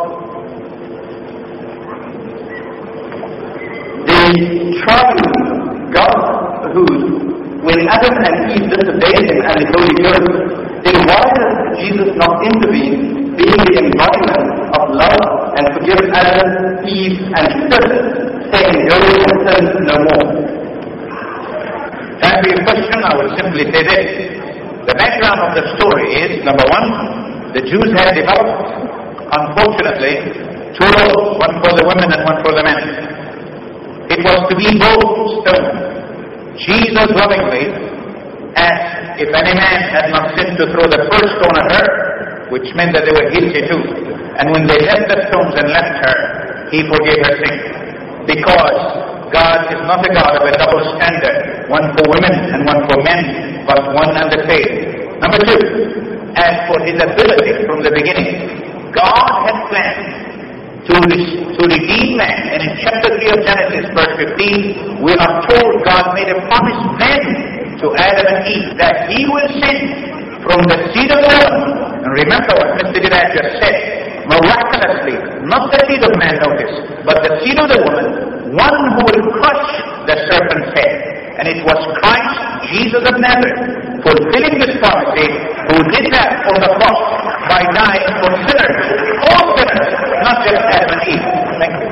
the triune Godhood, when Adam and Eve disobeyed him and the Holy Ghost, then why does Jesus not intervene, being the embodiment of love, and forgive Adam, Eve, and Seth, saying, "Go and sin no more"? To answer your question, I will simply say this. The background of the story is, number one, the Jews had developed, unfortunately, two laws, one for the women and one for the men. It was to be both stoned. Jesus lovingly asked if any man had not sinned to throw the first stone at her, which meant that they were guilty too. And when they left the stones and left her, he forgave her sin. Because God is not a God of a double standard, one for women and one for men, but one and the same. Number two, as for his ability from the beginning, God had planned to redeem man. And in chapter 3 of Genesis, verse 15, we are told God made a promise then to Adam and Eve that he will send from the seed of the woman. And remember what Mr. Gidad just said. Miraculously, not the seed of man, notice, but the seed of the woman, one who will crush the serpent's head. And it was Christ, Jesus of Nazareth, fulfilling this prophecy, who did that on the cross by dying for sinners, all sinners, not just Adam and Eve. Thank you.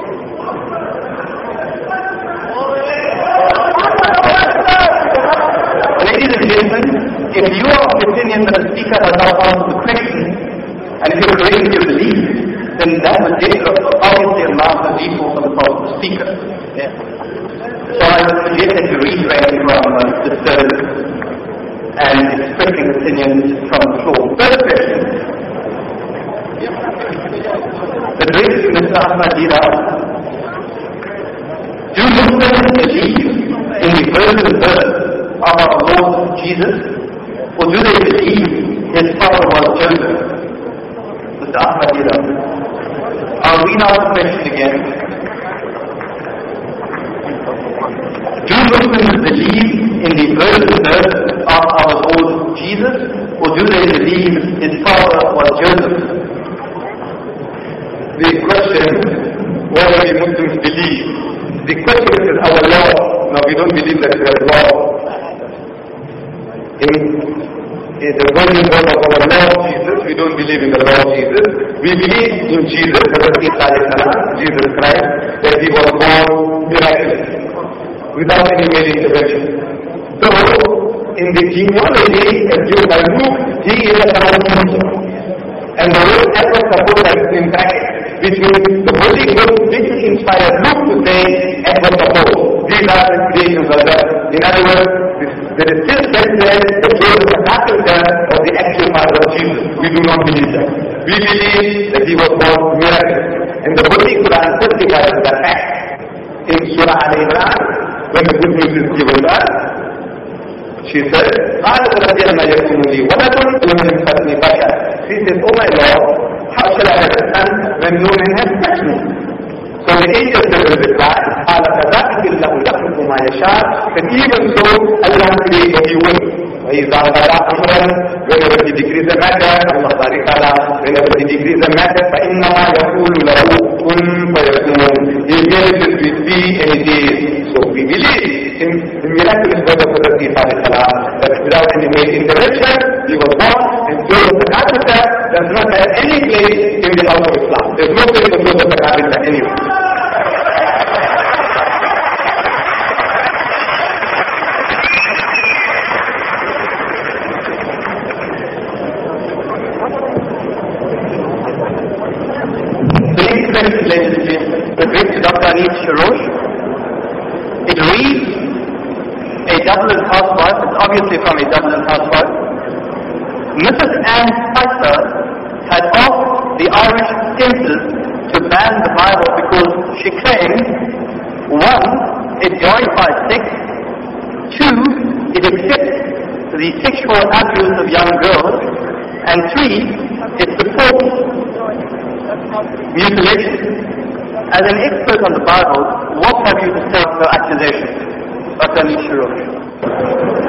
Ladies and gentlemen, if you are of the opinion that a speaker has not answered the question, and if you're correct in your belief, then that would obviously amount to default on the part of the speaker. Yeah. So I would suggest that you refrain from the service and expressing opinions from the floor. First question. Addressed to Mr. Ahmadiyya. Do Muslims believe in the virgin birth of our Lord Jesus, or do they believe his father was Joseph? Mr. Ahmadiyya. I'll read out the question again. Do Muslims believe in the virgin birth of our Lord Jesus, or do they believe his father was Joseph? The question, whether the Muslims believe, the question is our law. No, we don't believe that we have law. In the virgin birth of our Lord Jesus, we don't believe in the Lord Jesus. We believe in Jesus, Jesus Christ, that he was born miraculously, without any male intervention. So, in the genealogy as given by Luke, he is a transfusion. And the word ever suppose that is in bracket, which means the Holy Ghost did inspire Luke to say, ever suppose. These are the creations of God. In other words, there is still said that the Joseph the carpenter was the actual father of Jesus. We do not believe that. We believe that he was born miraculously. And the Holy Quran testifies to that fact. In Surah Al-Imran, when the good news is given to us, she said, قَالَتْ رَبِّ أَنَّ يَكُونُ لِي وَلَدٌ وَلَمْ يَمْسَسْنِي بَشَرٌ. She said, oh my Lord, how shall I have a son when no man has touched me? So the angel said in reply, قَالَ كَذَلِكَ اللَّهُ يَخْلُقُ مَا يَشَاءُ. And even so, Allah creates what he will. وَإِذَا قَضَىٰ أَمْرًا, whenever he decrees a matter, Allah ta'ala, whenever he decrees a matter, فَإِنَّمَا يَقُولُ لَهُ كُن فَيَكُونُ. He makes it with be and it is. So we believe in the miraculous birth of Prophet Isa that without any male intervention, he was born, and Joseph the carpenter does not have any place in the house of Islam. There is no place for Joseph the carpenter anywhere. The great Dr. Anis Shirrosh. It reads, a Dublin housewife, it's obviously from a Dublin housewife. Mrs. Anne Spicer had asked the Irish censors to ban the Bible because she claimed, 1, it glorifies sex, 2, it accepts the sexual abuse of young girls, and 3, it supports mutilation. As an expert on the Bible, what have you to say on the accusation? Dr. Anis Shirrosh.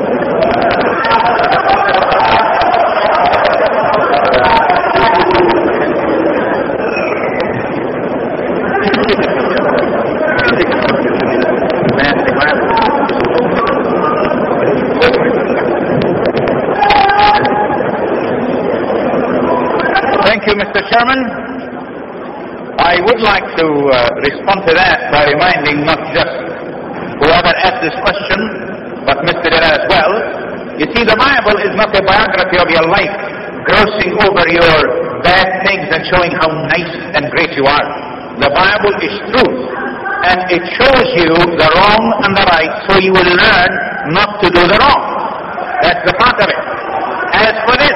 Thank you, Mr. Chairman. I would like to respond to that by reminding not just whoever asked this question, but Mr. Dera as well. You see, the Bible is not a biography of your life, grossing over your bad things and showing how nice and great you are. The Bible is truth, and it shows you the wrong and the right, so you will learn not to do the wrong. That's the part of it. As for this,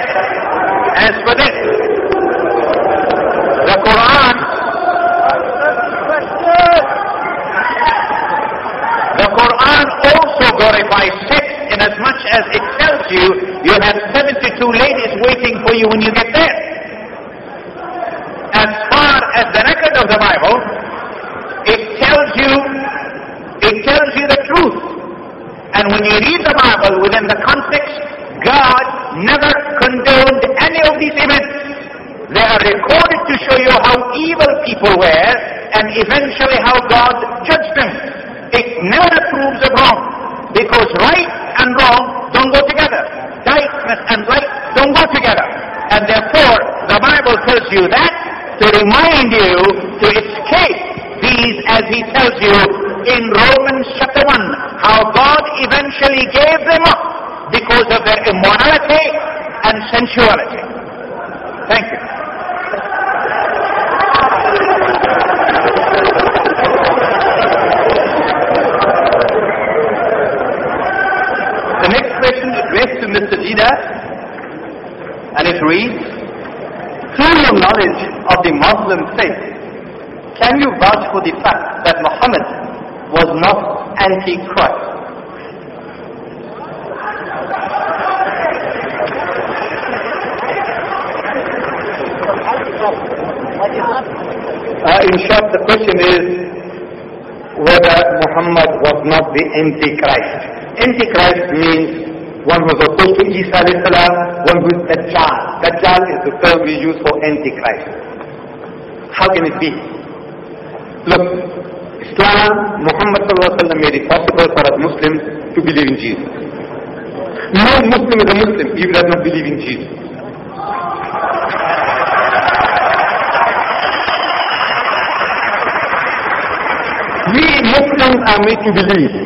the Quran also glorifies sex in as much as it tells you you have 72 ladies waiting for you when you get there. As far as the record of the Bible, it tells you the truth. And when you read the Bible within the context, God never condoned any of these events. They are recorded to show you how evil people were and eventually how God judged them. It never proves of wrong, because right and wrong don't go together. Darkness and light don't go together. And therefore, the Bible tells you that to remind you to escape these, as he tells you in Romans chapter 1, how God eventually gave them up because of their immorality and sensuality. Thank you. The next question is addressed to Mr. Dida, and it reads, through your knowledge of the Muslim faith, can you vouch for the fact that Muhammad was not anti-Christ? In short, the question is whether Muhammad was not the Antichrist. Antichrist means one who is opposed to Isa alayhi salam, one who is Dajjal. Dajjal is the term we use for Antichrist. How can it be? Look, Islam, Muhammad sallallahu alaihi wasallam made it possible for us Muslims to believe in Jesus. No Muslim is a Muslim if he does not believe in Jesus. We Muslims are made to believe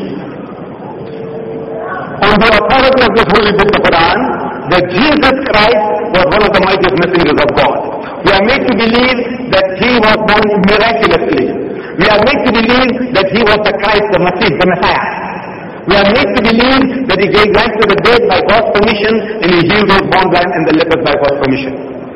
on the authority of this holy book, the Quran, that Jesus Christ was one of the mightiest messengers of God. We are made to believe that he was born miraculously. We are made to believe that he was the Christ, the Messiah. We are made to believe that he gave life to the dead by God's permission, and he healed those born blind and the lepers by God's permission.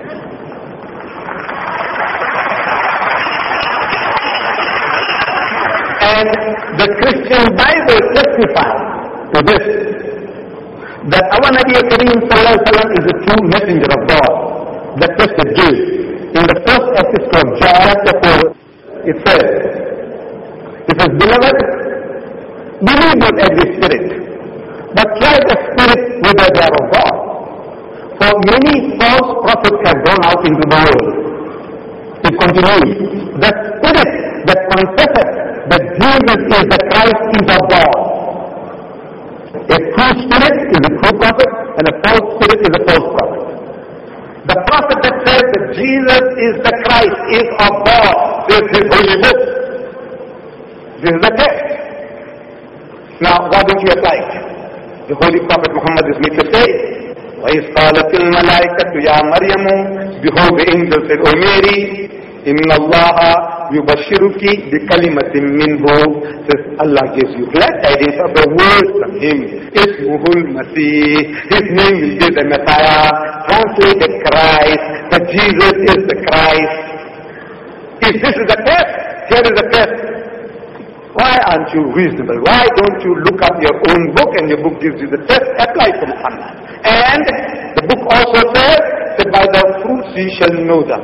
And the Christian Bible testifies to this, that our Nabi Kareem sallallahu alaihi wasallam is the true messenger of God that tested Jews. In the first epistle of John chapter 4, it says, beloved, believe not every spirit, but try the spirit whether they are of God. For many false prophets have gone out into the world. It continues, the spirit that confesseth that Jesus is the Christ is of God. A true spirit is a true prophet, and a false spirit is a false prophet. The prophet that says that Jesus is the Christ is of God, says his holy book. This is the text. Now, why don't you apply it? The holy prophet Muhammad is made to say, وَإِذْ قَالَتِ الْمَلَائِكَةُ يَا مَرْيَمُ, behold, the angel said, O Mary, إِنَّ اللَّهَ يُبَشِّرُكِ بِكَلِمَةٍ مِّنْهُ, says Allah gives you glad tidings of the word from him. إِسْمُهُ الْمَسِيحِ, his name will be the Messiah, translated Christ, that Jesus is the Christ. If this is the test, here is the test. Why aren't you reasonable? Why don't you look up your own book, and your book gives you the test, apply to Muhammad. And the book also says that by the fruits ye shall know them.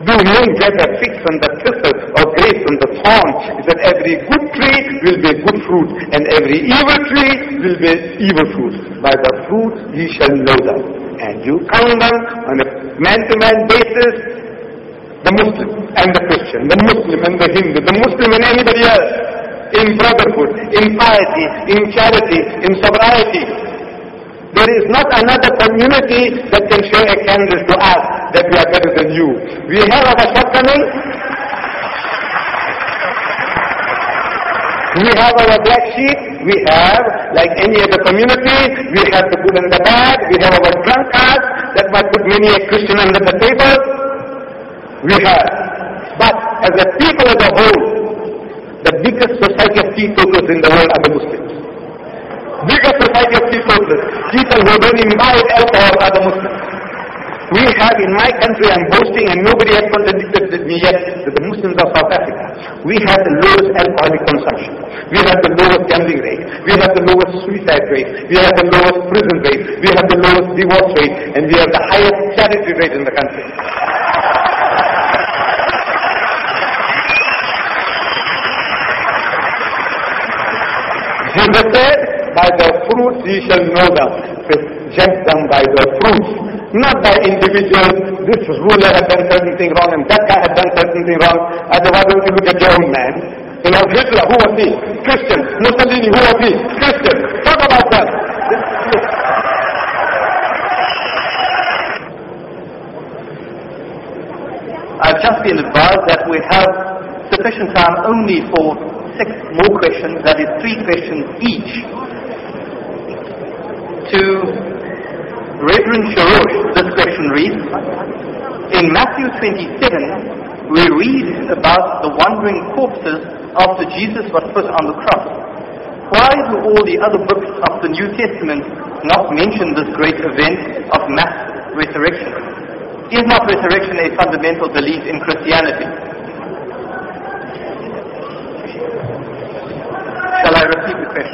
Do men gather figs from the thistle or grapes from the thorn? He said, every good tree will bear good fruit, and every evil tree will bear evil fruit. By the fruit ye shall know them. And you count them on a man-to-man basis, the Muslim and the Christian, the Muslim and the Hindu, the Muslim and anybody else, in brotherhood, in piety, in charity, in sobriety. There is not another community that can show a candle to us that we are better than you. We have our shortcomings. We have our black sheep. We have, like any other community, we have the good and the bad. We have our drunkards that might put many a Christian under the table. We have. But as a people as a whole, the biggest society of teetotalers in the world are the Muslims. Biggest society of teetotalers. People who don't imbibe alcohol are the Muslims. We have in my country, I'm boasting and nobody has contradicted me yet, that the Muslims of South Africa, we have the lowest alcoholic consumption. We have the lowest gambling rate. We have the lowest suicide rate. We have the lowest prison rate. We have the lowest divorce rate. And we have the highest charity rate in the country. Jesus said, by their fruits ye shall know them. Judge them by their fruits, not by individuals. This ruler had done certain thing wrong and that guy had done certain thing wrong. Otherwise, don't you look at your own man. You know, Hitler, who was he? Christian. Mussolini, who was he? Christian. Talk about that. I've just been advised that we have sufficient time only for 6 more questions, that is 3 questions each. To Reverend Sharosh, this question reads, in Matthew 27, we read about the wandering corpses after Jesus was put on the cross. Why do all the other books of the New Testament not mention this great event of mass resurrection? Is not resurrection a fundamental belief in Christianity? Shall I repeat the question?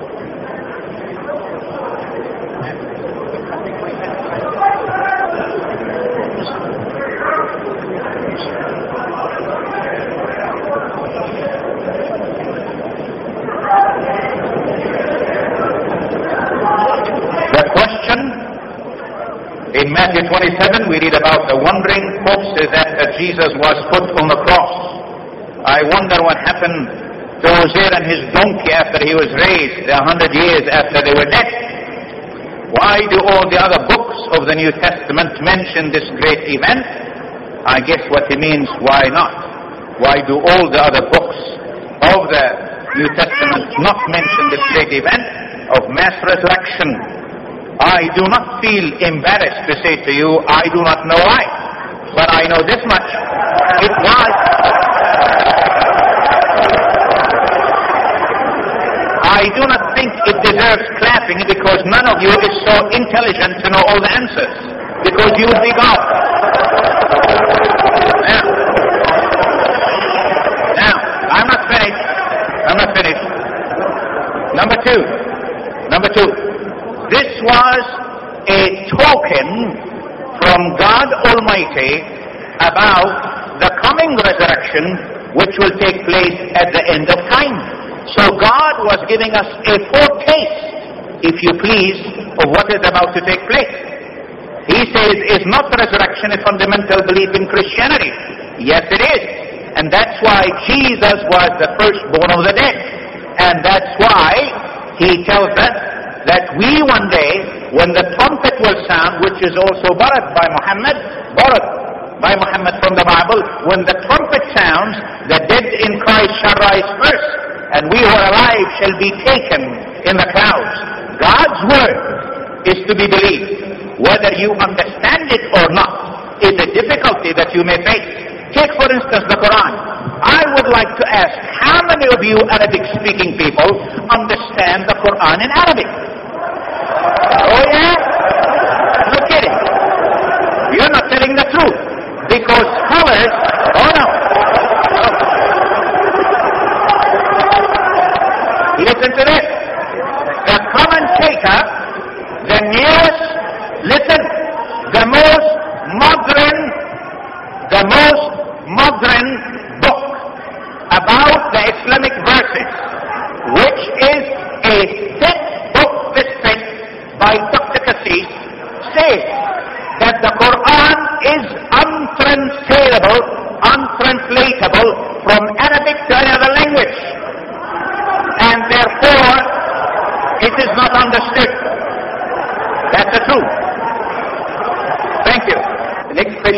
In Matthew 27, we read about the wandering corpses after Jesus was put on the cross. I wonder what happened to Uzair and his donkey after he was raised 100 years after they were dead. Why do all the other books of the New Testament mention this great event? I guess what he means, why not? Why do all the other books of the New Testament not mention this great event of mass resurrection? I do not feel embarrassed to say to you, I do not know why. But I know this much. It was. I do not think it deserves clapping because none of you is so intelligent to know all the answers. Because you would be God. Now, I'm not finished. Number two. This was a token from God Almighty about the coming resurrection which will take place at the end of time. So God was giving us a foretaste, if you please, of what is about to take place. He says, is not resurrection a fundamental belief in Christianity? Yes, it is. And that's why Jesus was the firstborn of the dead. And that's why he tells us that we one day, when the trumpet will sound, which is also borrowed by Muhammad from the Bible, when the trumpet sounds, the dead in Christ shall rise first, and we who are alive shall be taken in the clouds. God's word is to be believed. Whether you understand it or not is a difficulty that you may face. Take, for instance, the Quran. I would like to ask, how many of you Arabic-speaking people understand the Quran in Arabic? Oh yeah? No kidding. You're not telling the truth. Because scholars, listen to this. The commentator, the most modern, the most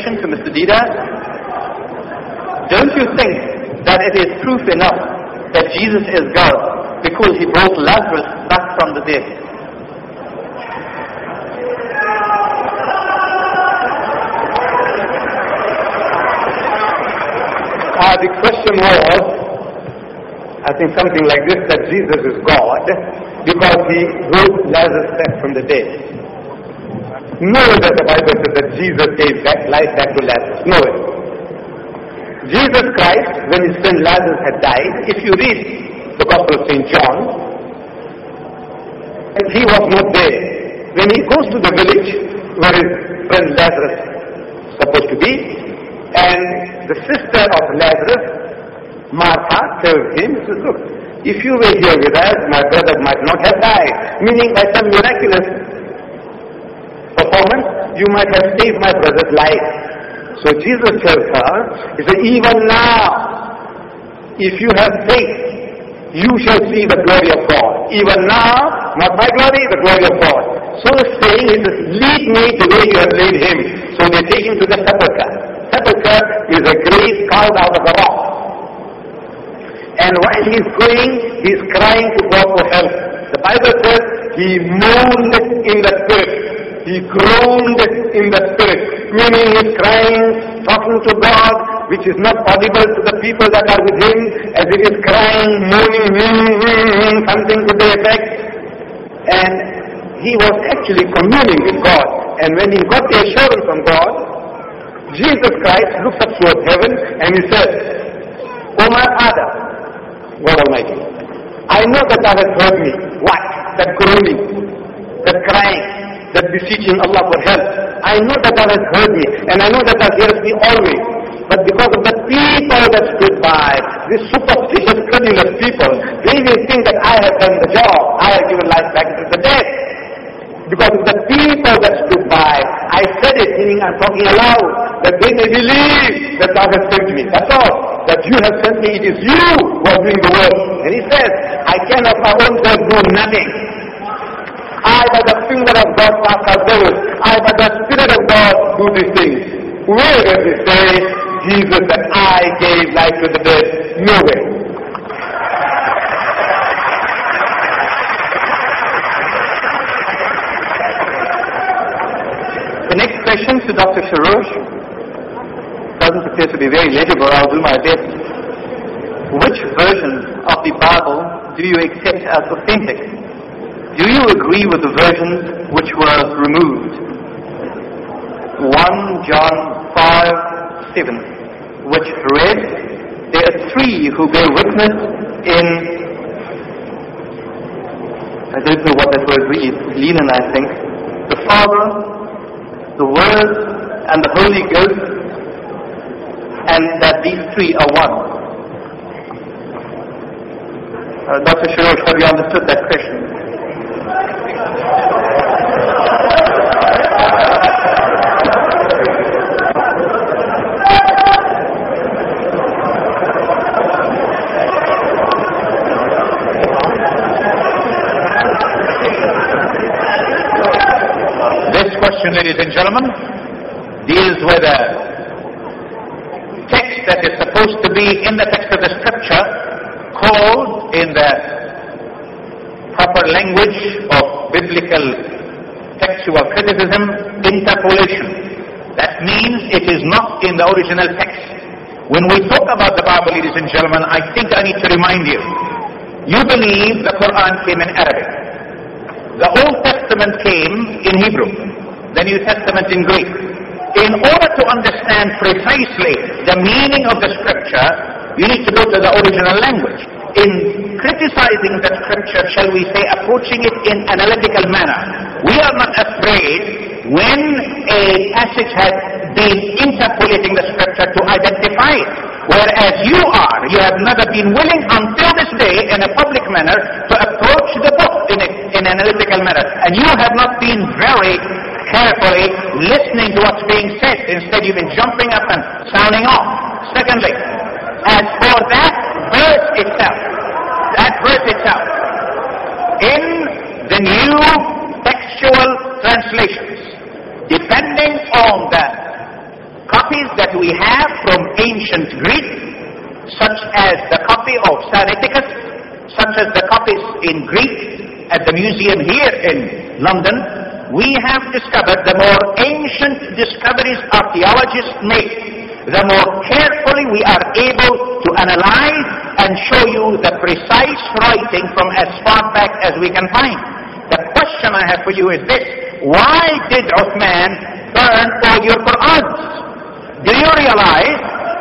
question to Mr. Didas. Don't you think that it is proof enough that Jesus is God because he brought Lazarus back from the dead? The question was, I think something like this, that Jesus is God because he rose Lazarus back from the dead. Nowhere does the Bible say that Jesus gave life back to Lazarus. Nowhere. Jesus Christ, when his friend Lazarus had died, if you read the Gospel of St. John, he was not there. When he goes to the village where his friend Lazarus is supposed to be, and the sister of Lazarus, Martha, tells him, says, look, if you were here with us, my brother might not have died. Meaning by some miraculous performance, you might have saved my brother's life. So Jesus tells her, he said, even now, if you have faith, you shall see the glory of God. Even now, not my glory, the glory of God. So saying, he says, lead me to where you have laid him. So they take him to the sepulchre. Sepulchre is a grave carved out of the rock. And while he's going, he's crying to God for help. The Bible says he moaned in the spirit. He groaned in the spirit. Meaning he's crying, talking to God, which is not audible to the people that are with him, as if he's crying, moaning, something to the effect. And he was actually communing with God. And when he got the assurance from God, Jesus Christ looks up towards heaven and he says, "Oh my Father, God Almighty, I know that thou hast heard me." What? That groaning, that crying, that beseeching Allah for help. I know that thou hast heard me, and I know that thou hearest me always. But because of the people that stood by, these superstitious, credulous people, they will think that I have done the job. I have given life back to the dead. Because of the people that stood by, I said it, meaning I'm talking aloud, that they may believe that thou hast sent me. That's all. That you have sent me, it is you who are doing the work. And he says, I can of my own self do nothing. I, by the finger of God, cast out devils. I, by the Spirit of God, do these things. Where does it say, Jesus, that I gave life to the dead? Nowhere. The next question to Dr. Sharosh doesn't appear to be very legible. I'll do my best. Which version of the Bible do you accept as authentic? Do you agree with the versions which were removed? 1 John 5:7, which read, "There are three who bear witness in," I don't know what that word reads, Lenin, I think, "the Father, the Word, and the Holy Ghost, and that these three are one." Dr. Sharosh, have you understood that question? This question, ladies and gentlemen, deals with a text that is supposed to be in the text of the scripture, called in the proper language of biblical textual criticism, interpolation. That means it is not in the original text. When we talk about the Bible, ladies and gentlemen, I think I need to remind you, you believe the Quran came in Arabic. The Old Testament came in Hebrew, the New Testament in Greek. In order to understand precisely the meaning of the scripture, you need to go to the original language. In criticizing the scripture, shall we say, approaching it in analytical manner, we are not afraid when a passage has been interpolating the scripture to identify it. Whereas you have never been willing until this day in a public manner to approach the book in an analytical manner. And you have not been very carefully listening to what's being said. Instead, you've been jumping up and sounding off. Secondly, as for that verse itself, in the new textual translations, depending on the copies that we have from ancient Greek, such as the copy of Sinaiticus, such as the copies in Greek at the museum here in London, we have discovered the more ancient discoveries archaeologists make, the more carefully we are able to analyze and show you the precise writing from as far back as we can find. The question I have for you is this: why did Uthman burn all your Qur'ans? Do you realize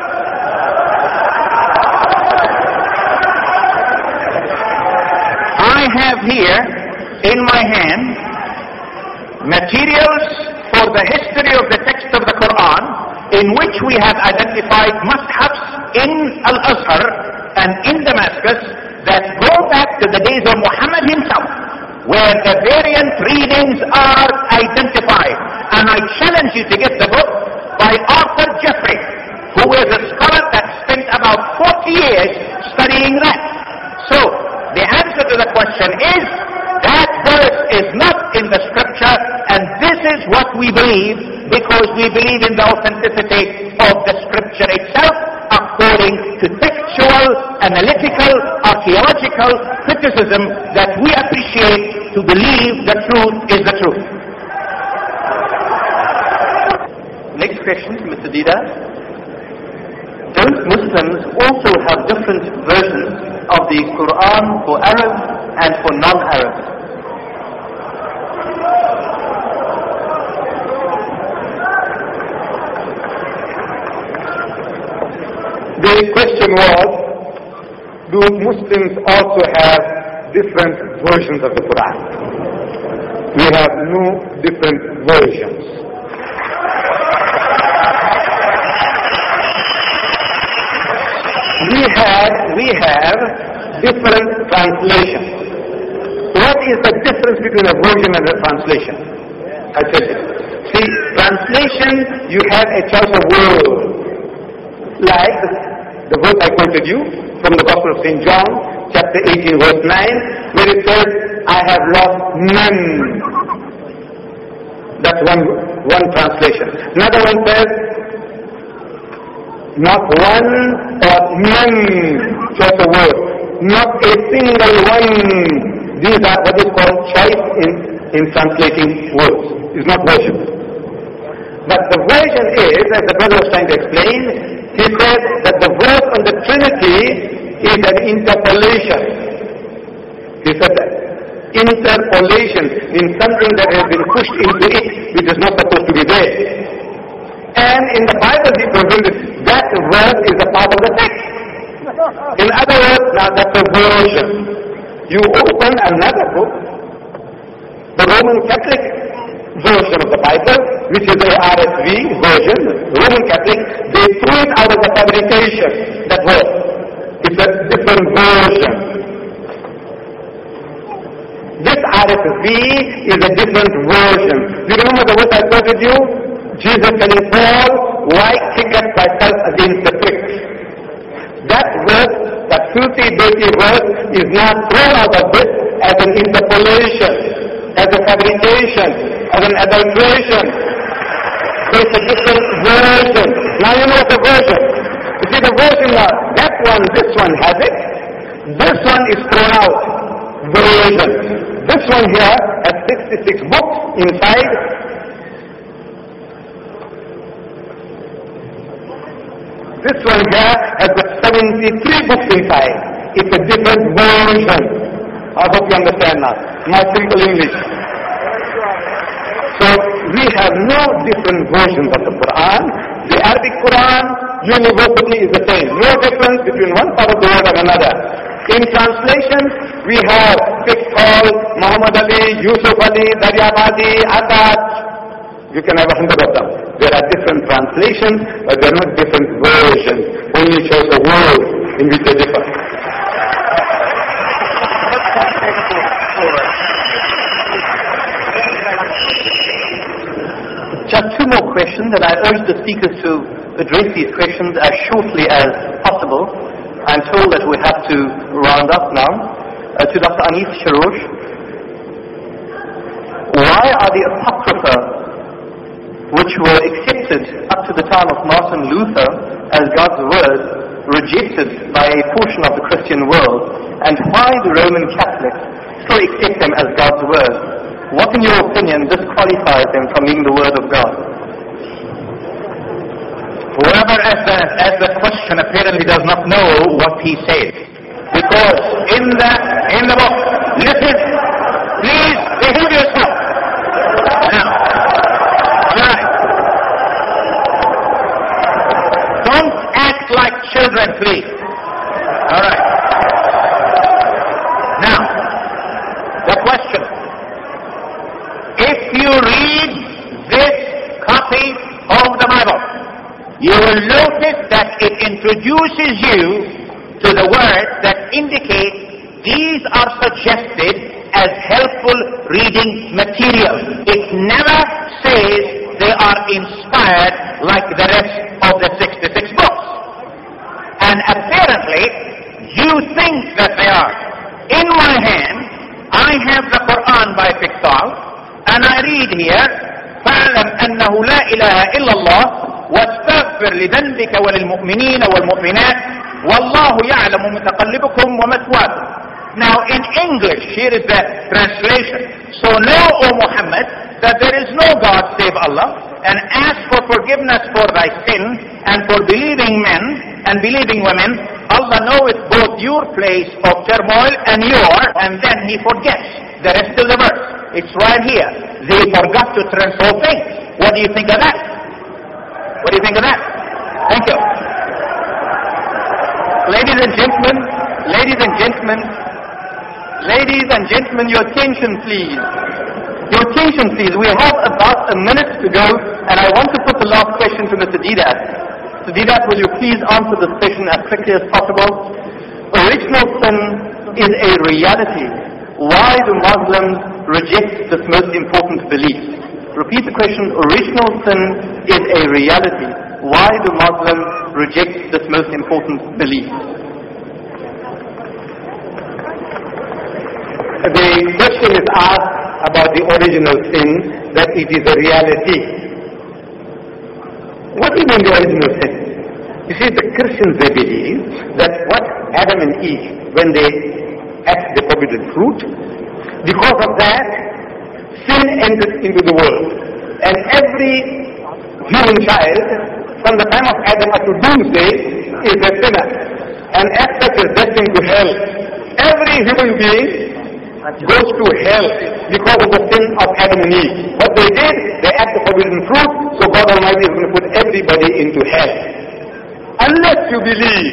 I have here in my hand materials for the history of the text of the Quran, in which we have identified mushafs in Al-Azhar and in Damascus that go back to the days of Muhammad himself, where the variant readings are identified. And I challenge you to get the book by Arthur Jeffrey, who is a scholar that spent about 40 years studying that. So, the answer to the question is, that verse is not in the scripture, and this is what we believe, because we believe in the authenticity of the scripture itself, according to textual, analytical, archaeological criticism that we appreciate to believe the truth is the truth. Next question to Mr. Dida. Don't Muslims also have different versions of the Quran for Arabs and for non-Arabs? The question was, do Muslims also have different versions of the Quran? We have no different versions. We have different translations. What is the difference between a version and a translation? I tell you. See, translation, you have a choice of words. Like the verse I quoted you from the Gospel of St. John, chapter 18, verse 9, where it says, I have lost none. That's one translation. Another one says, not one or none, choice of word. Not a single one. These are what is called choice in translating words. It's not version. But the version is, as the brother was trying to explain, he said that the verse on the Trinity is an interpolation. He said that. Interpolation means something that has been pushed into it, which is not supposed to be there. And in the Bible, he presented that verse is a part of the text. In other words, now that's a version. You open another book, the Roman Catholic version of the Bible, which is the RSV version, Roman Catholic, they threw it out of the fabrication, that verse. It's a different version. This RSV is a different version. Do you remember the verse I quoted you? Jesus telling Paul, why kicketh thyself against the pricks? That verse, that filthy, dirty verse, is now thrown out of this as an interpolation, as a fabrication, as an adulteration. So it's a different version. Now you know the version. You see the version now, that one, this one has it. This one is thrown out. Version. This one here has 66 books inside. This one here has got 73 books inside. It's a different version. I hope you understand now. My simple English. So we have no different versions of the Quran. The Arabic Quran universally is the same. No difference between one part of the world and another. In translation, we have books called Muhammad Ali, Yusuf Ali, Daryabadi, Atat. You can have 100 of them. There are different translations, but they are not different versions. Only choice of words in which they differ. Just two more questions, and I urge the speakers to address these questions as shortly as possible. I'm told that we have to round up now. To Dr. Anis Shorrosh, why are the Apocrypha which were accepted up to the time of Martin Luther as God's word, rejected by a portion of the Christian world, and why the Roman Catholics still accept them as God's word? What, in your opinion, disqualifies them from being the word of God? Whoever asks the question apparently does not know what he said. Because in the book, listen, please behave yourself. Now, alright. Don't act like children, please. Alright. Now, the question. If you read this copy of the Bible, you will notice that it introduces you to the words that indicate these are suggested as helpful reading material. It never says they are inspired like the rest of the 66 books. And apparently, you think that they are. In my hand, I have the Quran by Pickthall, and I read here, فَاعْلَمْ أَنَّهُ لَا إِلَهَ إِلَّا اللَّهُ وَاسْتَغْفِرْ لِذَنْبِكَ وَلِلْمُؤْمِنِينَ وَالْمُؤْمِنَاتِ وَاللَّهُ يَعْلَمُ مُتَقَلِّبَكُمْ وَمَثْوَاكُمْ. Now in English, here is the translation. So know, O Muhammad, that there is no God save Allah, and ask for forgiveness for thy sin, and for believing men and believing women. Allah knoweth both your place of turmoil and yours, and then He forgets the rest of the verse. It's right here. They forgot to translate things. What do you think of that? What do you think of that? Thank you. Ladies and gentlemen, your attention please. Your attention please. We have about a minute to go, and I want to put the last question to Mr. Deedat. Mr. Deedat, will you please answer this question as quickly as possible? Original sin is a reality. Why do Muslims reject this most important belief? Repeat the question. Original sin is a reality. Why do Muslims reject this most important belief? The question is asked about the original sin, that it is a reality. What do you mean the original sin? You see, the Christians, they believe that what Adam and Eve, when they ate the forbidden fruit, because of that, sin entered into the world. And every human child, from the time of Adam up to doomsday, is a sinner. And as such is destined to hell. Every human being goes to hell because of the sin of Adam and Eve. What they did, they ate the forbidden fruit, so God Almighty is going to put everybody into hell. Unless you believe,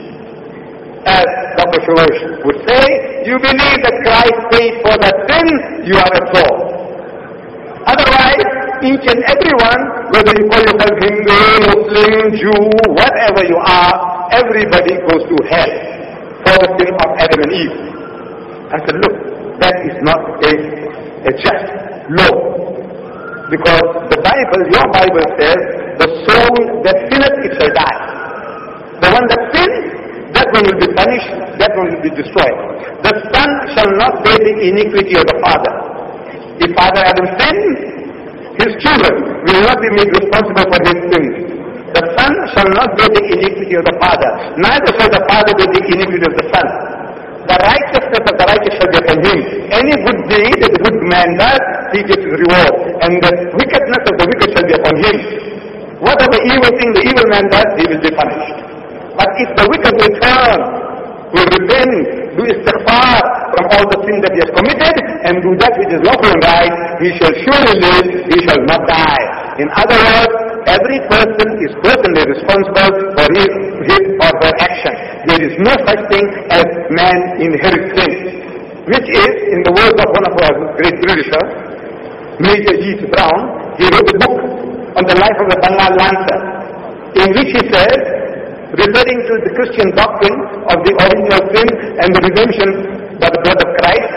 as Dr. Shorosh would say, you believe that Christ paid for that sin, you are absolved. Otherwise, each and every one, whether you call yourself Hindu, Muslim, Jew, whatever you are, everybody goes to hell for the sin of Adam and Eve. I said, look, that is not a just law. Because the Bible, your Bible says, the soul that sinneth, it shall die. The one that sins, that one will be punished, that one will be destroyed. The son shall not bear the iniquity of the father. If Father Adam sins, his children will not be made responsible for his sins. The son shall not bear the iniquity of the father, neither shall the father bear the iniquity of the son. The righteousness of the righteous shall be upon him. Any good deed that the good man does, he gets his reward. And the wickedness of the wicked shall be upon him. Whatever evil thing the evil man does, he will be punished. But if the wicked will turn, will repent, do istighfar from all the sin that he has committed, and do that which is lawful and right, he shall surely live, he shall not die. In other words, every person is personally responsible for his or her action. There is no such thing as man inherits sin, which is, in the words of one of our great Britishers, Major G.T. Brown, he wrote a book on the life of the Bengal Lancer, in which he says, referring to the Christian doctrine of the original sin and the redemption by the blood of Christ,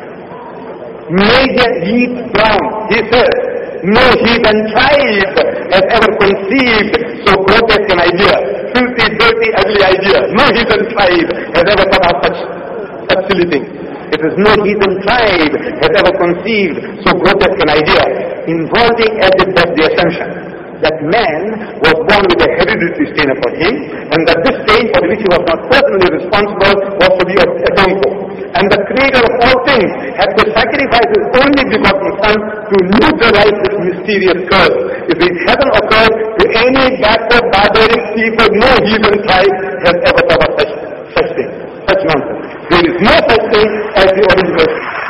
Major G.T. Brown, he says, no heathen tribe has ever conceived so grotesque an idea, filthy, dirty, ugly idea. No heathen tribe has ever thought of such silly thing. It is no heathen tribe has ever conceived so grotesque an idea, involving as it does the assumption that man was born with a hereditary stain upon him, and that this stain for which he was not personally responsible was to be atoned for. And the Creator of all things had to sacrifice his only begotten Son to neutralize this mysterious curse. If it hasn't occurred to any backward barbaric people, no heathen tribe has ever thought of such thing, such nonsense. There is no such thing as the original.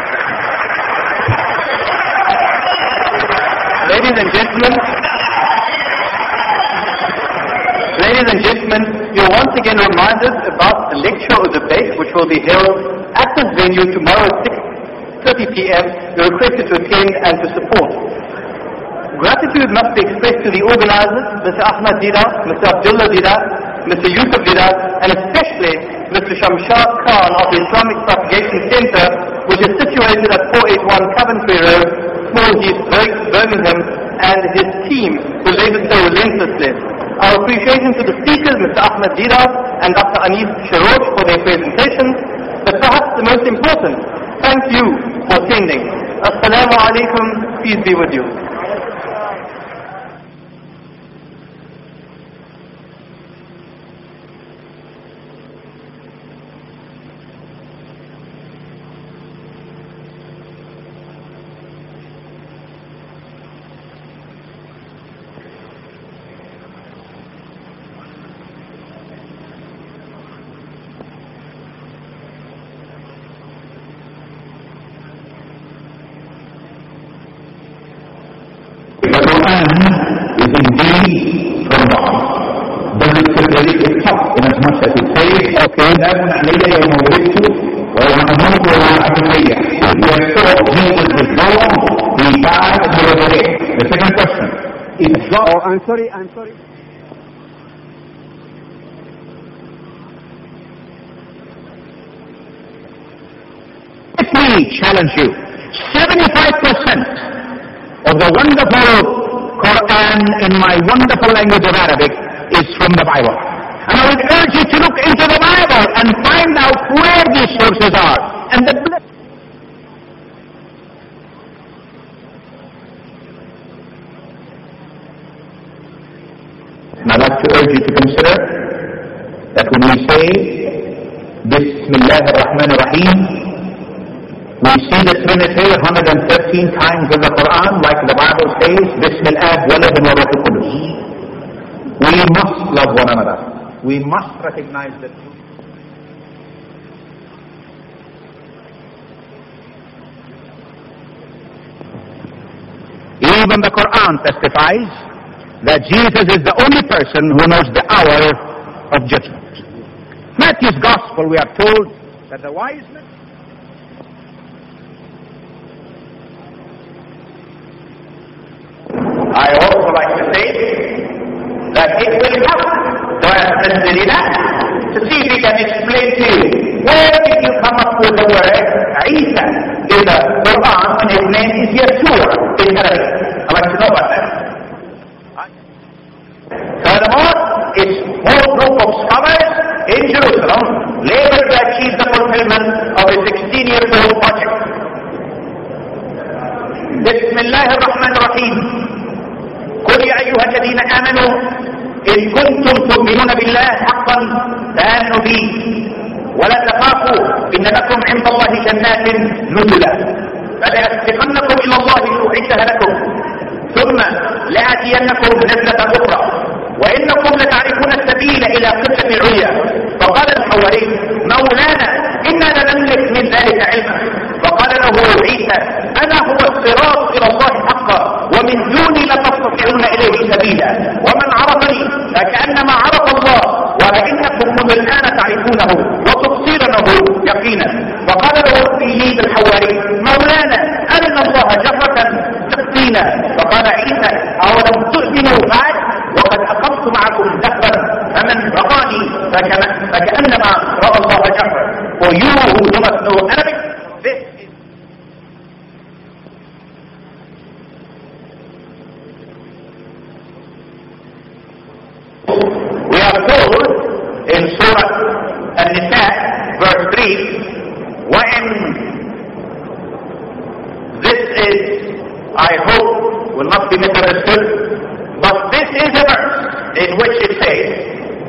Ladies and gentlemen, you're once again reminded about the lecture or debate which will be held at this venue tomorrow at 6:30 p.m. You're requested to attend and to support. Gratitude must be expressed to the organizers, Mr. Ahmad Dida, Mr. Abdullah Dida, Mr. Yusuf Dida, and especially Mr. Shamshad Khan of the Islamic Propagation Center, which is situated at 481 Coventry Road, Small Heath, Birmingham, and his team who labored so relentlessly. Our appreciation to the speakers, Mr. Ahmad Dida and Dr. Anis Sharosh, for their presentations, but perhaps the most important, thank you for attending. Assalamu alaikum, peace be with you. Is indeed from God. But it's tough in as much as it says, okay, سلام علي يوم ولدت ويوم أموت ويوم أحيا. Therefore, Jesus is born, he died, and he was raised. The second question is God. Oh, I'm sorry. Let me challenge you. 75% of the wonderful Quran in my wonderful language of Arabic is from the Bible. And I would urge you to look into the Bible and find out where these sources are. And the And I'd like to urge you to consider that when we say Bismillah ar-Rahman ar-Rahim, we see the Trinity 113 times in the Quran, like the Bible says, Bismillah walad wa Ruh al-Qudus. We must love one another. We must recognize the truth. Even the Quran testifies that Jesus is the only person who knows the hour of judgment. Matthew's Gospel, we are told that the wise men I also like to say that it will help to ask Mr. Lina to see if he can explain to you where did you come up with the word Isa in the Quran when his name is Yeshua in Arabic. I'd like to know about that. Furthermore, its whole group of scholars in Jerusalem labored to achieve the fulfillment of a 16-year-old project. Bismillah ar-Rahman ar-Rahim. قل يا أيها الذين آمنوا إن كنتم تؤمنون بالله حقا فآمنوا بي ولا تخافوا إن لكم عند الله جنات نزلا فليسبقنكم إلى الله لأعدها لكم ثم لآتينكم نزلة أخرى وإنكم لتعرفون السبيل إلى قبلة عليا فقال الحواري مولانا إنا لنملك من ذلك علما فقال له عيسى أنا هو الصراط إلى الله حقا ومن دوني لا تستطيعون إليه سبيلا ومن عرفني فكأنما عرف الله ولئنكم منذ الآن تعرفونه وتبصرونه يقينا وقال له السيد الحواري مولانا أرنا الله جهرة تقينا فقال عيسى أولم تؤمنوا بعد وقد أقمت معكم دهرا فمن رآني فكأنما رأى الله جهرا For you who do not know Arabic, this is we are told in Surah An-Nisa, verse 3, وَإِن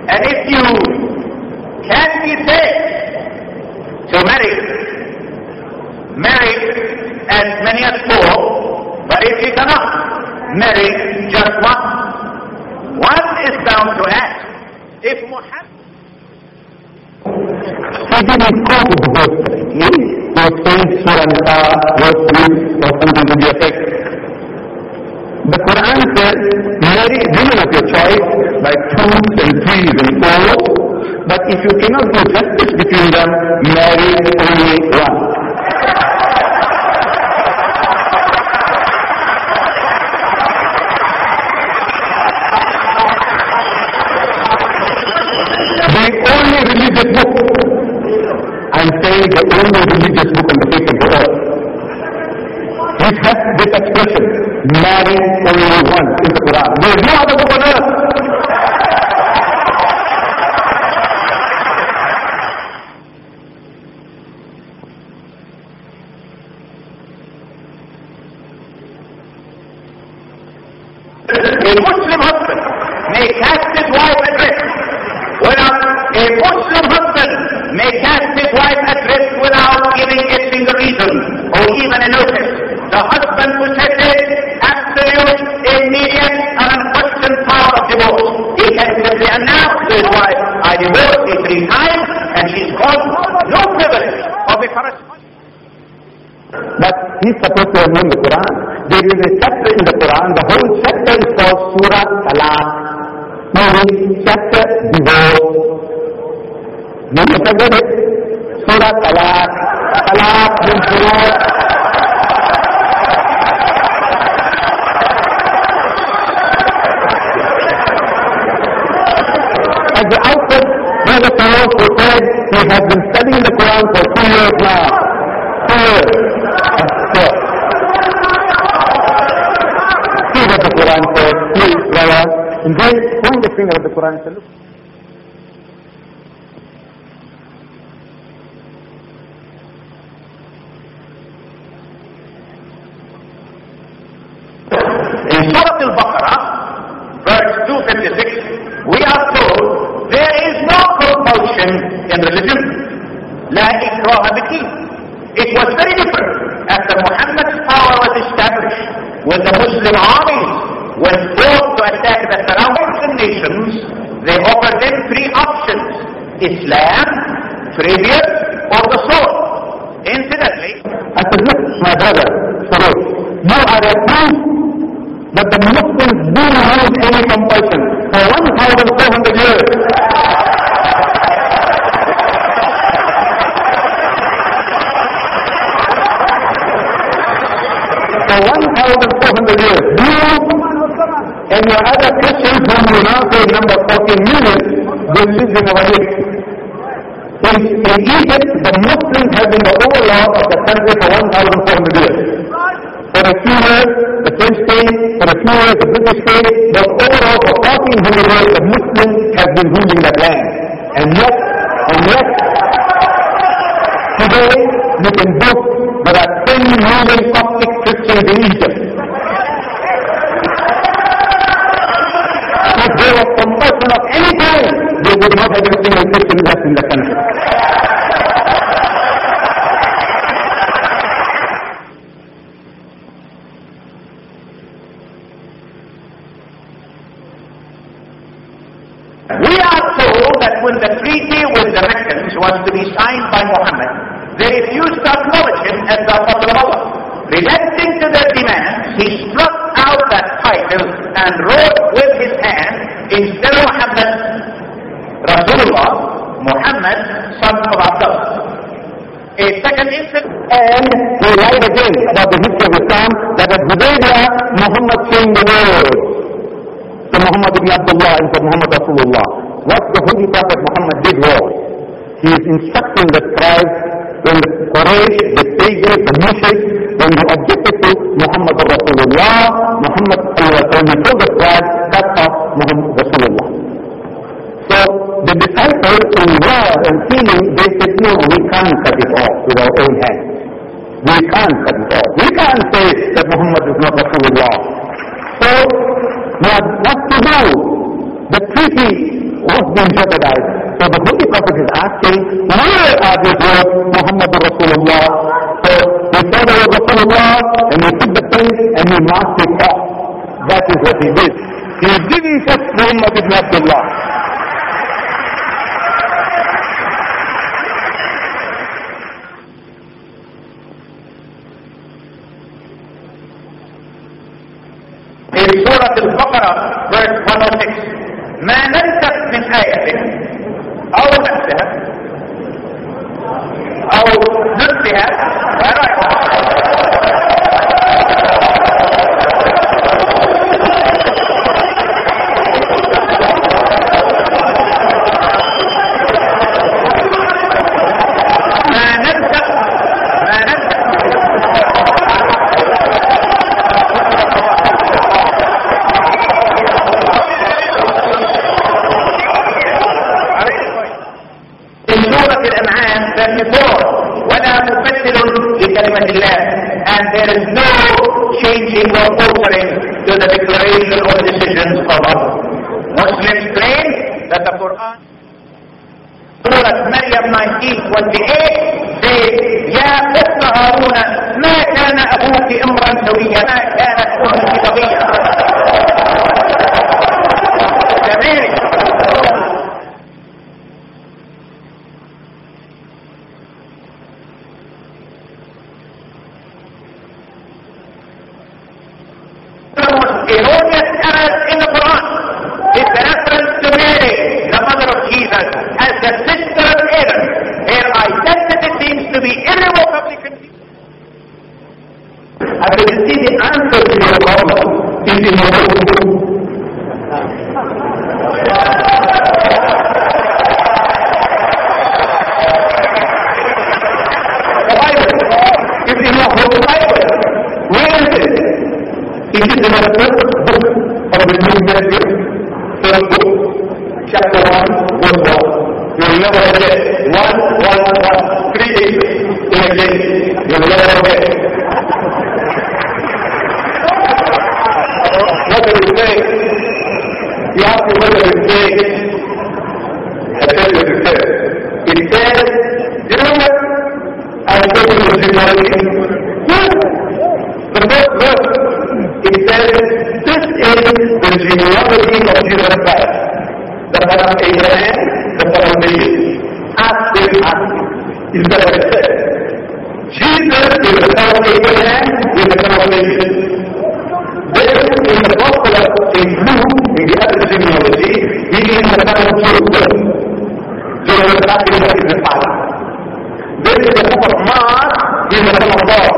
And if you can be said to marry as many as 4, but if you cannot marry just one is bound to ask, if Muhammad... Something is called the verse. So saying Surah Nisa, verse 3, or something to the effect. The Quran says, marry women of your choice, like 2s and 3s and 4s, but if you cannot do justice between them, marry only one. The only religious book, I'm saying the only religious book on the face of the earth, which has this expression, marry only once in the Quran. There is no other book on earth. A Muslim husband may cast his wife adrift without giving a single reason or even a notice. The husband possesses absolute, immediate, and unquestioned power of divorce. He can simply announce to his wife, I divorce you 3 times, and she's got no privilege of a correspondence. But he's supposed to have known the Quran. There is a chapter in the Quran, the whole chapter is called Surah Talaq, meaning chapter divorce. You must have read it. Surah Talaq. Talaq means divorce. At the outset, Brother Farouk said he has been studying the Quran for 2 years now. 2 years. See what the Quran says, please, brother. And then point the finger at the Quran and say, look. In Surah Al-Baqarah, verse 256, we are told there is no compulsion in religion. La ikraha bid-din. It was very different after Muhammad's power was established, when the Muslim armies went forth to attack the surrounding nations. They offered them 3 options: Islam, tribute, or the sword. Incidentally, I said, look, my brother, Farouk, you are a proof that the Muslims do not use any compulsion for 1,400 years. For 1,400 years. You and your other Christians whom you now say number 14 million, they live in our midst. In Egypt, the Muslims have been the overlord of the country for 1,400 years. For a few years, the French state, for a few years, the British state, but overall for 1,400 years, the Muslims have been ruling that land. And yet, today, you can boast there are 10 million Coptic Christians in Egypt. If there was compulsion of any kind, they would not have a single Christian left in the country. we are told that when the treaty with the Meccans was to be signed by Muhammad, they refused to acknowledge him as the Apostle of Allah. Relenting to their demands, he struck out that title and wrote with his hand, instead of Muhammad, Rasulullah, Muhammad, son of Abdullah. A second incident. And we write again about the history of Islam that at Hudaybiyah, Muhammad saying the words to Muhammad ibn Abdullah and to Muhammad Rasulullah. What the Holy Prophet Muhammad did was, he is instructing the tribes, when the Quraysh, the pagans, the mushriks, when they objected to Muhammad Rasulullah, Muhammad when he told the tribes, cut off Muhammad Rasulullah. So the disciples in love and feeling, they said, no, we can't cut it off with our own hands. We can't cut it off. We can't say that Muhammad is not Rasulullah. So what to do? The treaty must be jeopardized. So the Holy Prophet is asking, where are these words, Muhammad Rasulullah? So we saw the word Rasulullah, and we took the pen, and we marked it off. That is what he did. He didn't put Muhammad ibn Abdullah. In Surah Al-Baqarah, verse 106, ما ننسخ من آية أو ننسها أو ننسها and there is no changing or altering to the declaration or decisions of Allah. Muslims claim that the Quran, Surah Maryam 19:28 says, يا أخت هارون ما كان أبوك امرا سويا ما كانت أمك بغيا. Erroneous errors in the Quran is the reference to Mary, the mother of Jesus, as the sister of Aaron. Her identity seems to be irrevocably confused. And you see the answer to your problem is in your own book. The Bible. It's in your whole Bible. Where is it? It is in the first book of the New Testament, first book, chapter 1, verse 1. You will never forget 1, 3 days in a day. You will never forget. What does it say? You ask me what does it say? I tell you what it says. It says, you know what? I'm talking about genealogy. Yes. The first verse. It says, this is the genealogy of Jesus Christ, the son of Abraham, the son of David. Ask him. Is that what it says? Jesus is the son of Abraham, is the son of David. Then in the Gospel of St. Luke, in the other genealogy, he is the son of Joseph. Joseph is the father. Then in the book of Mark, he is the son of God.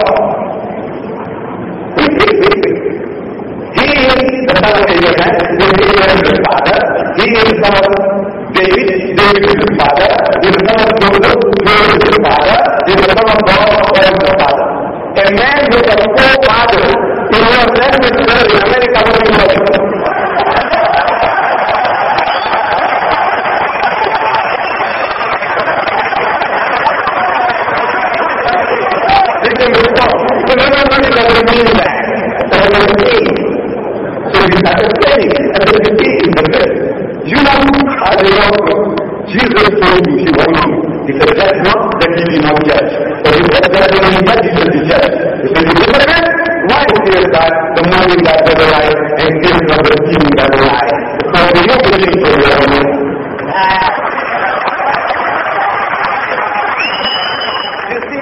He is the son of Abraham, Abraham is his father. He is the son of David, David is his father. He is the son of Joseph, Joseph is his father. He is the son of God, God is his father. A man who has four fathers, he was left with her in America when he was. This is the response. So everybody doesn't mean that. So it is understanding and the deceit in the best. You know how they want Jesus told you he wants you. He said, judge not, that you be not judged. So he said, that when you judge, you shall be judged. He said, you look at it, why fear God, the knowing that they lie, and fear not the seeing that they lie. So they don't believe for your own. You see?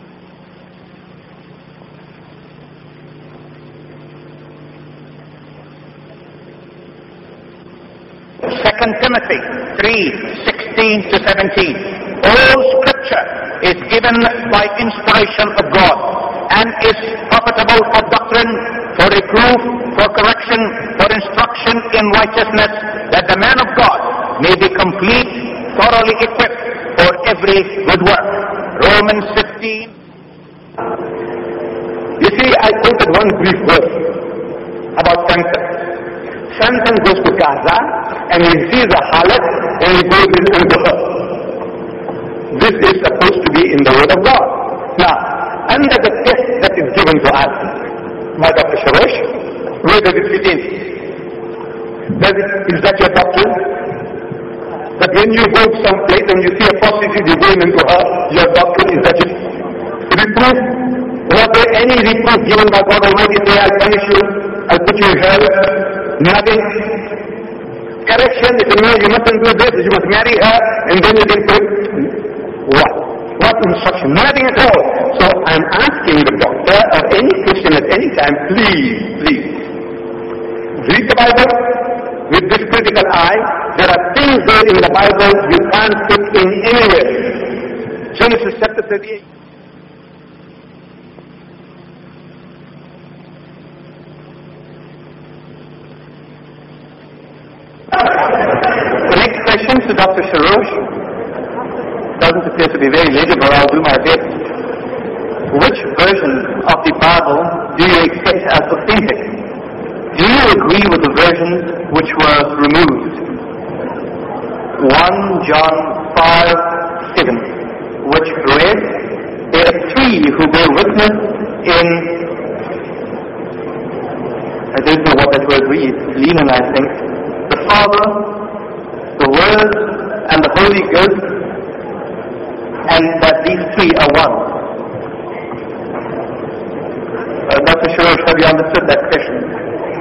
2 Timothy 3:16 to 17. All scripture is given by inspiration of God and is profitable for doctrine, for reproof, for correction, for instruction in righteousness, that the man of God may be complete, thoroughly equipped for every good work. Romans 15. You see, I quoted one brief verse about Samson. Samson goes to Gaza and he sees a harlot and he goes into her. This is supposed to be in the Word of God. Now, under the test that is given to us by Dr. Sharosh, where does it fit in? Is that your doctrine? But when you go to some place and you see a prostitute, you're going into her, your doctrine is that just reproof. Was there any reproof given by God Almighty? Say, I'll punish you, I'll put you in hell? Nothing. Correction, if you know you mustn't do this, you must marry her, and then you can put what? What instruction? Nothing at all. So I'm asking the doctor or any Christian at any time, please, read the Bible with this critical eye. There are things there in the Bible you can't put in anywhere. Genesis chapter 38. The next question to Dr. Sharosh doesn't appear to be very legible. I'll do my best. Which version of the Bible do you accept as authentic? Do you agree with the versions which were removed? 1 John 5:7, which read, there are three who bear witness in, I don't know what that word reads, Lenin I think, the Father, the Word, and the Holy Ghost, and that these three are one. Dr. Sharosh, have you understood that question?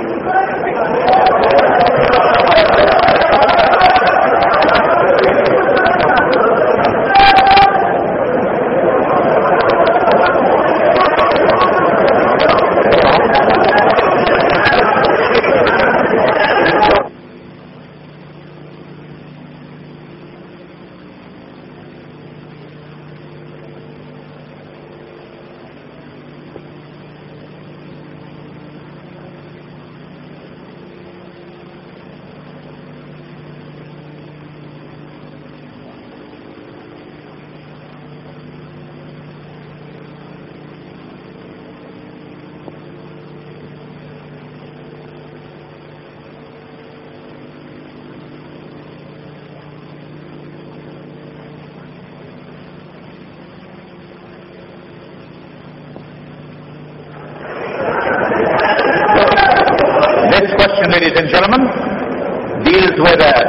Ladies and gentlemen, deals with a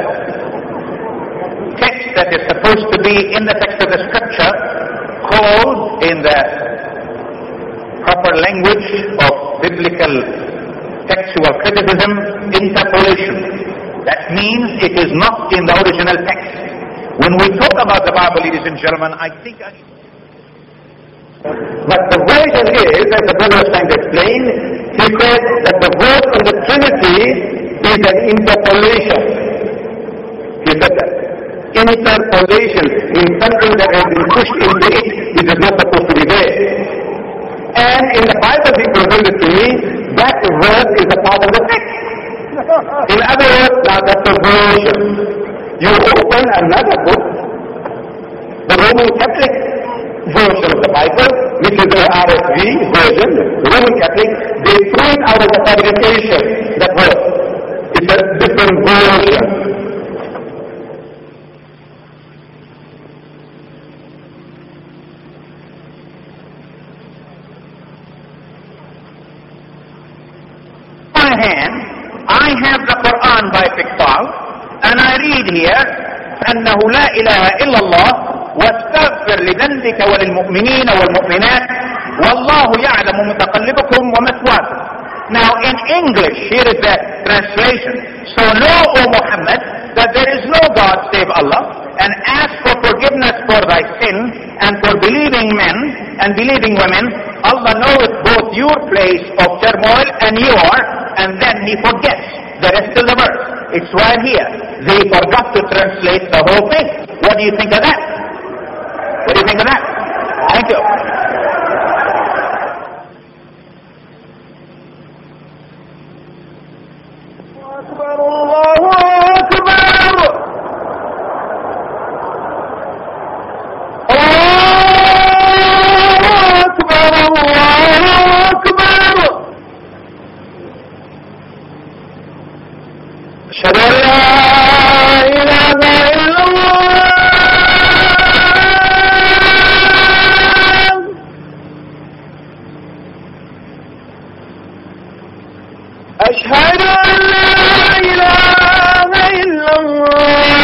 text that is supposed to be in the text of the scripture, called in the proper language of biblical textual criticism, interpolation. That means it is not in the original text. When we talk about the Bible, ladies and gentlemen, I think but the version is, as the brother was trying to explain, he said that the word from the Trinity is an interpolation. He said that. Interpolation means something that has been pushed into it which is not supposed to be there. And in the Bible he presented to me, that verse is a part of the text. In other words, now that's a version. You open another book, the Roman Catholic version of the Bible, which is the RSV version, Roman Catholic, they throw it out of the publication, that verse. It's a different version. On my hand, I have the Quran by Iqbal, and I read here, أنه لا إله إلا الله واستغفر لذنبك وللمؤمنين والمؤمنات والله يعلم متقلبكم ومثواكم. Now in English, here is the translation. So know, O Muhammad, that there is no God save Allah, and ask for forgiveness for thy sin, and for believing men and believing women. Allah knoweth both your place of turmoil and your, and then he forgets the rest of the verse. It's right here. They forgot to translate the whole thing. What do you think of that? What do you think of that? Thank you. أشهد أن لا إله إلا الله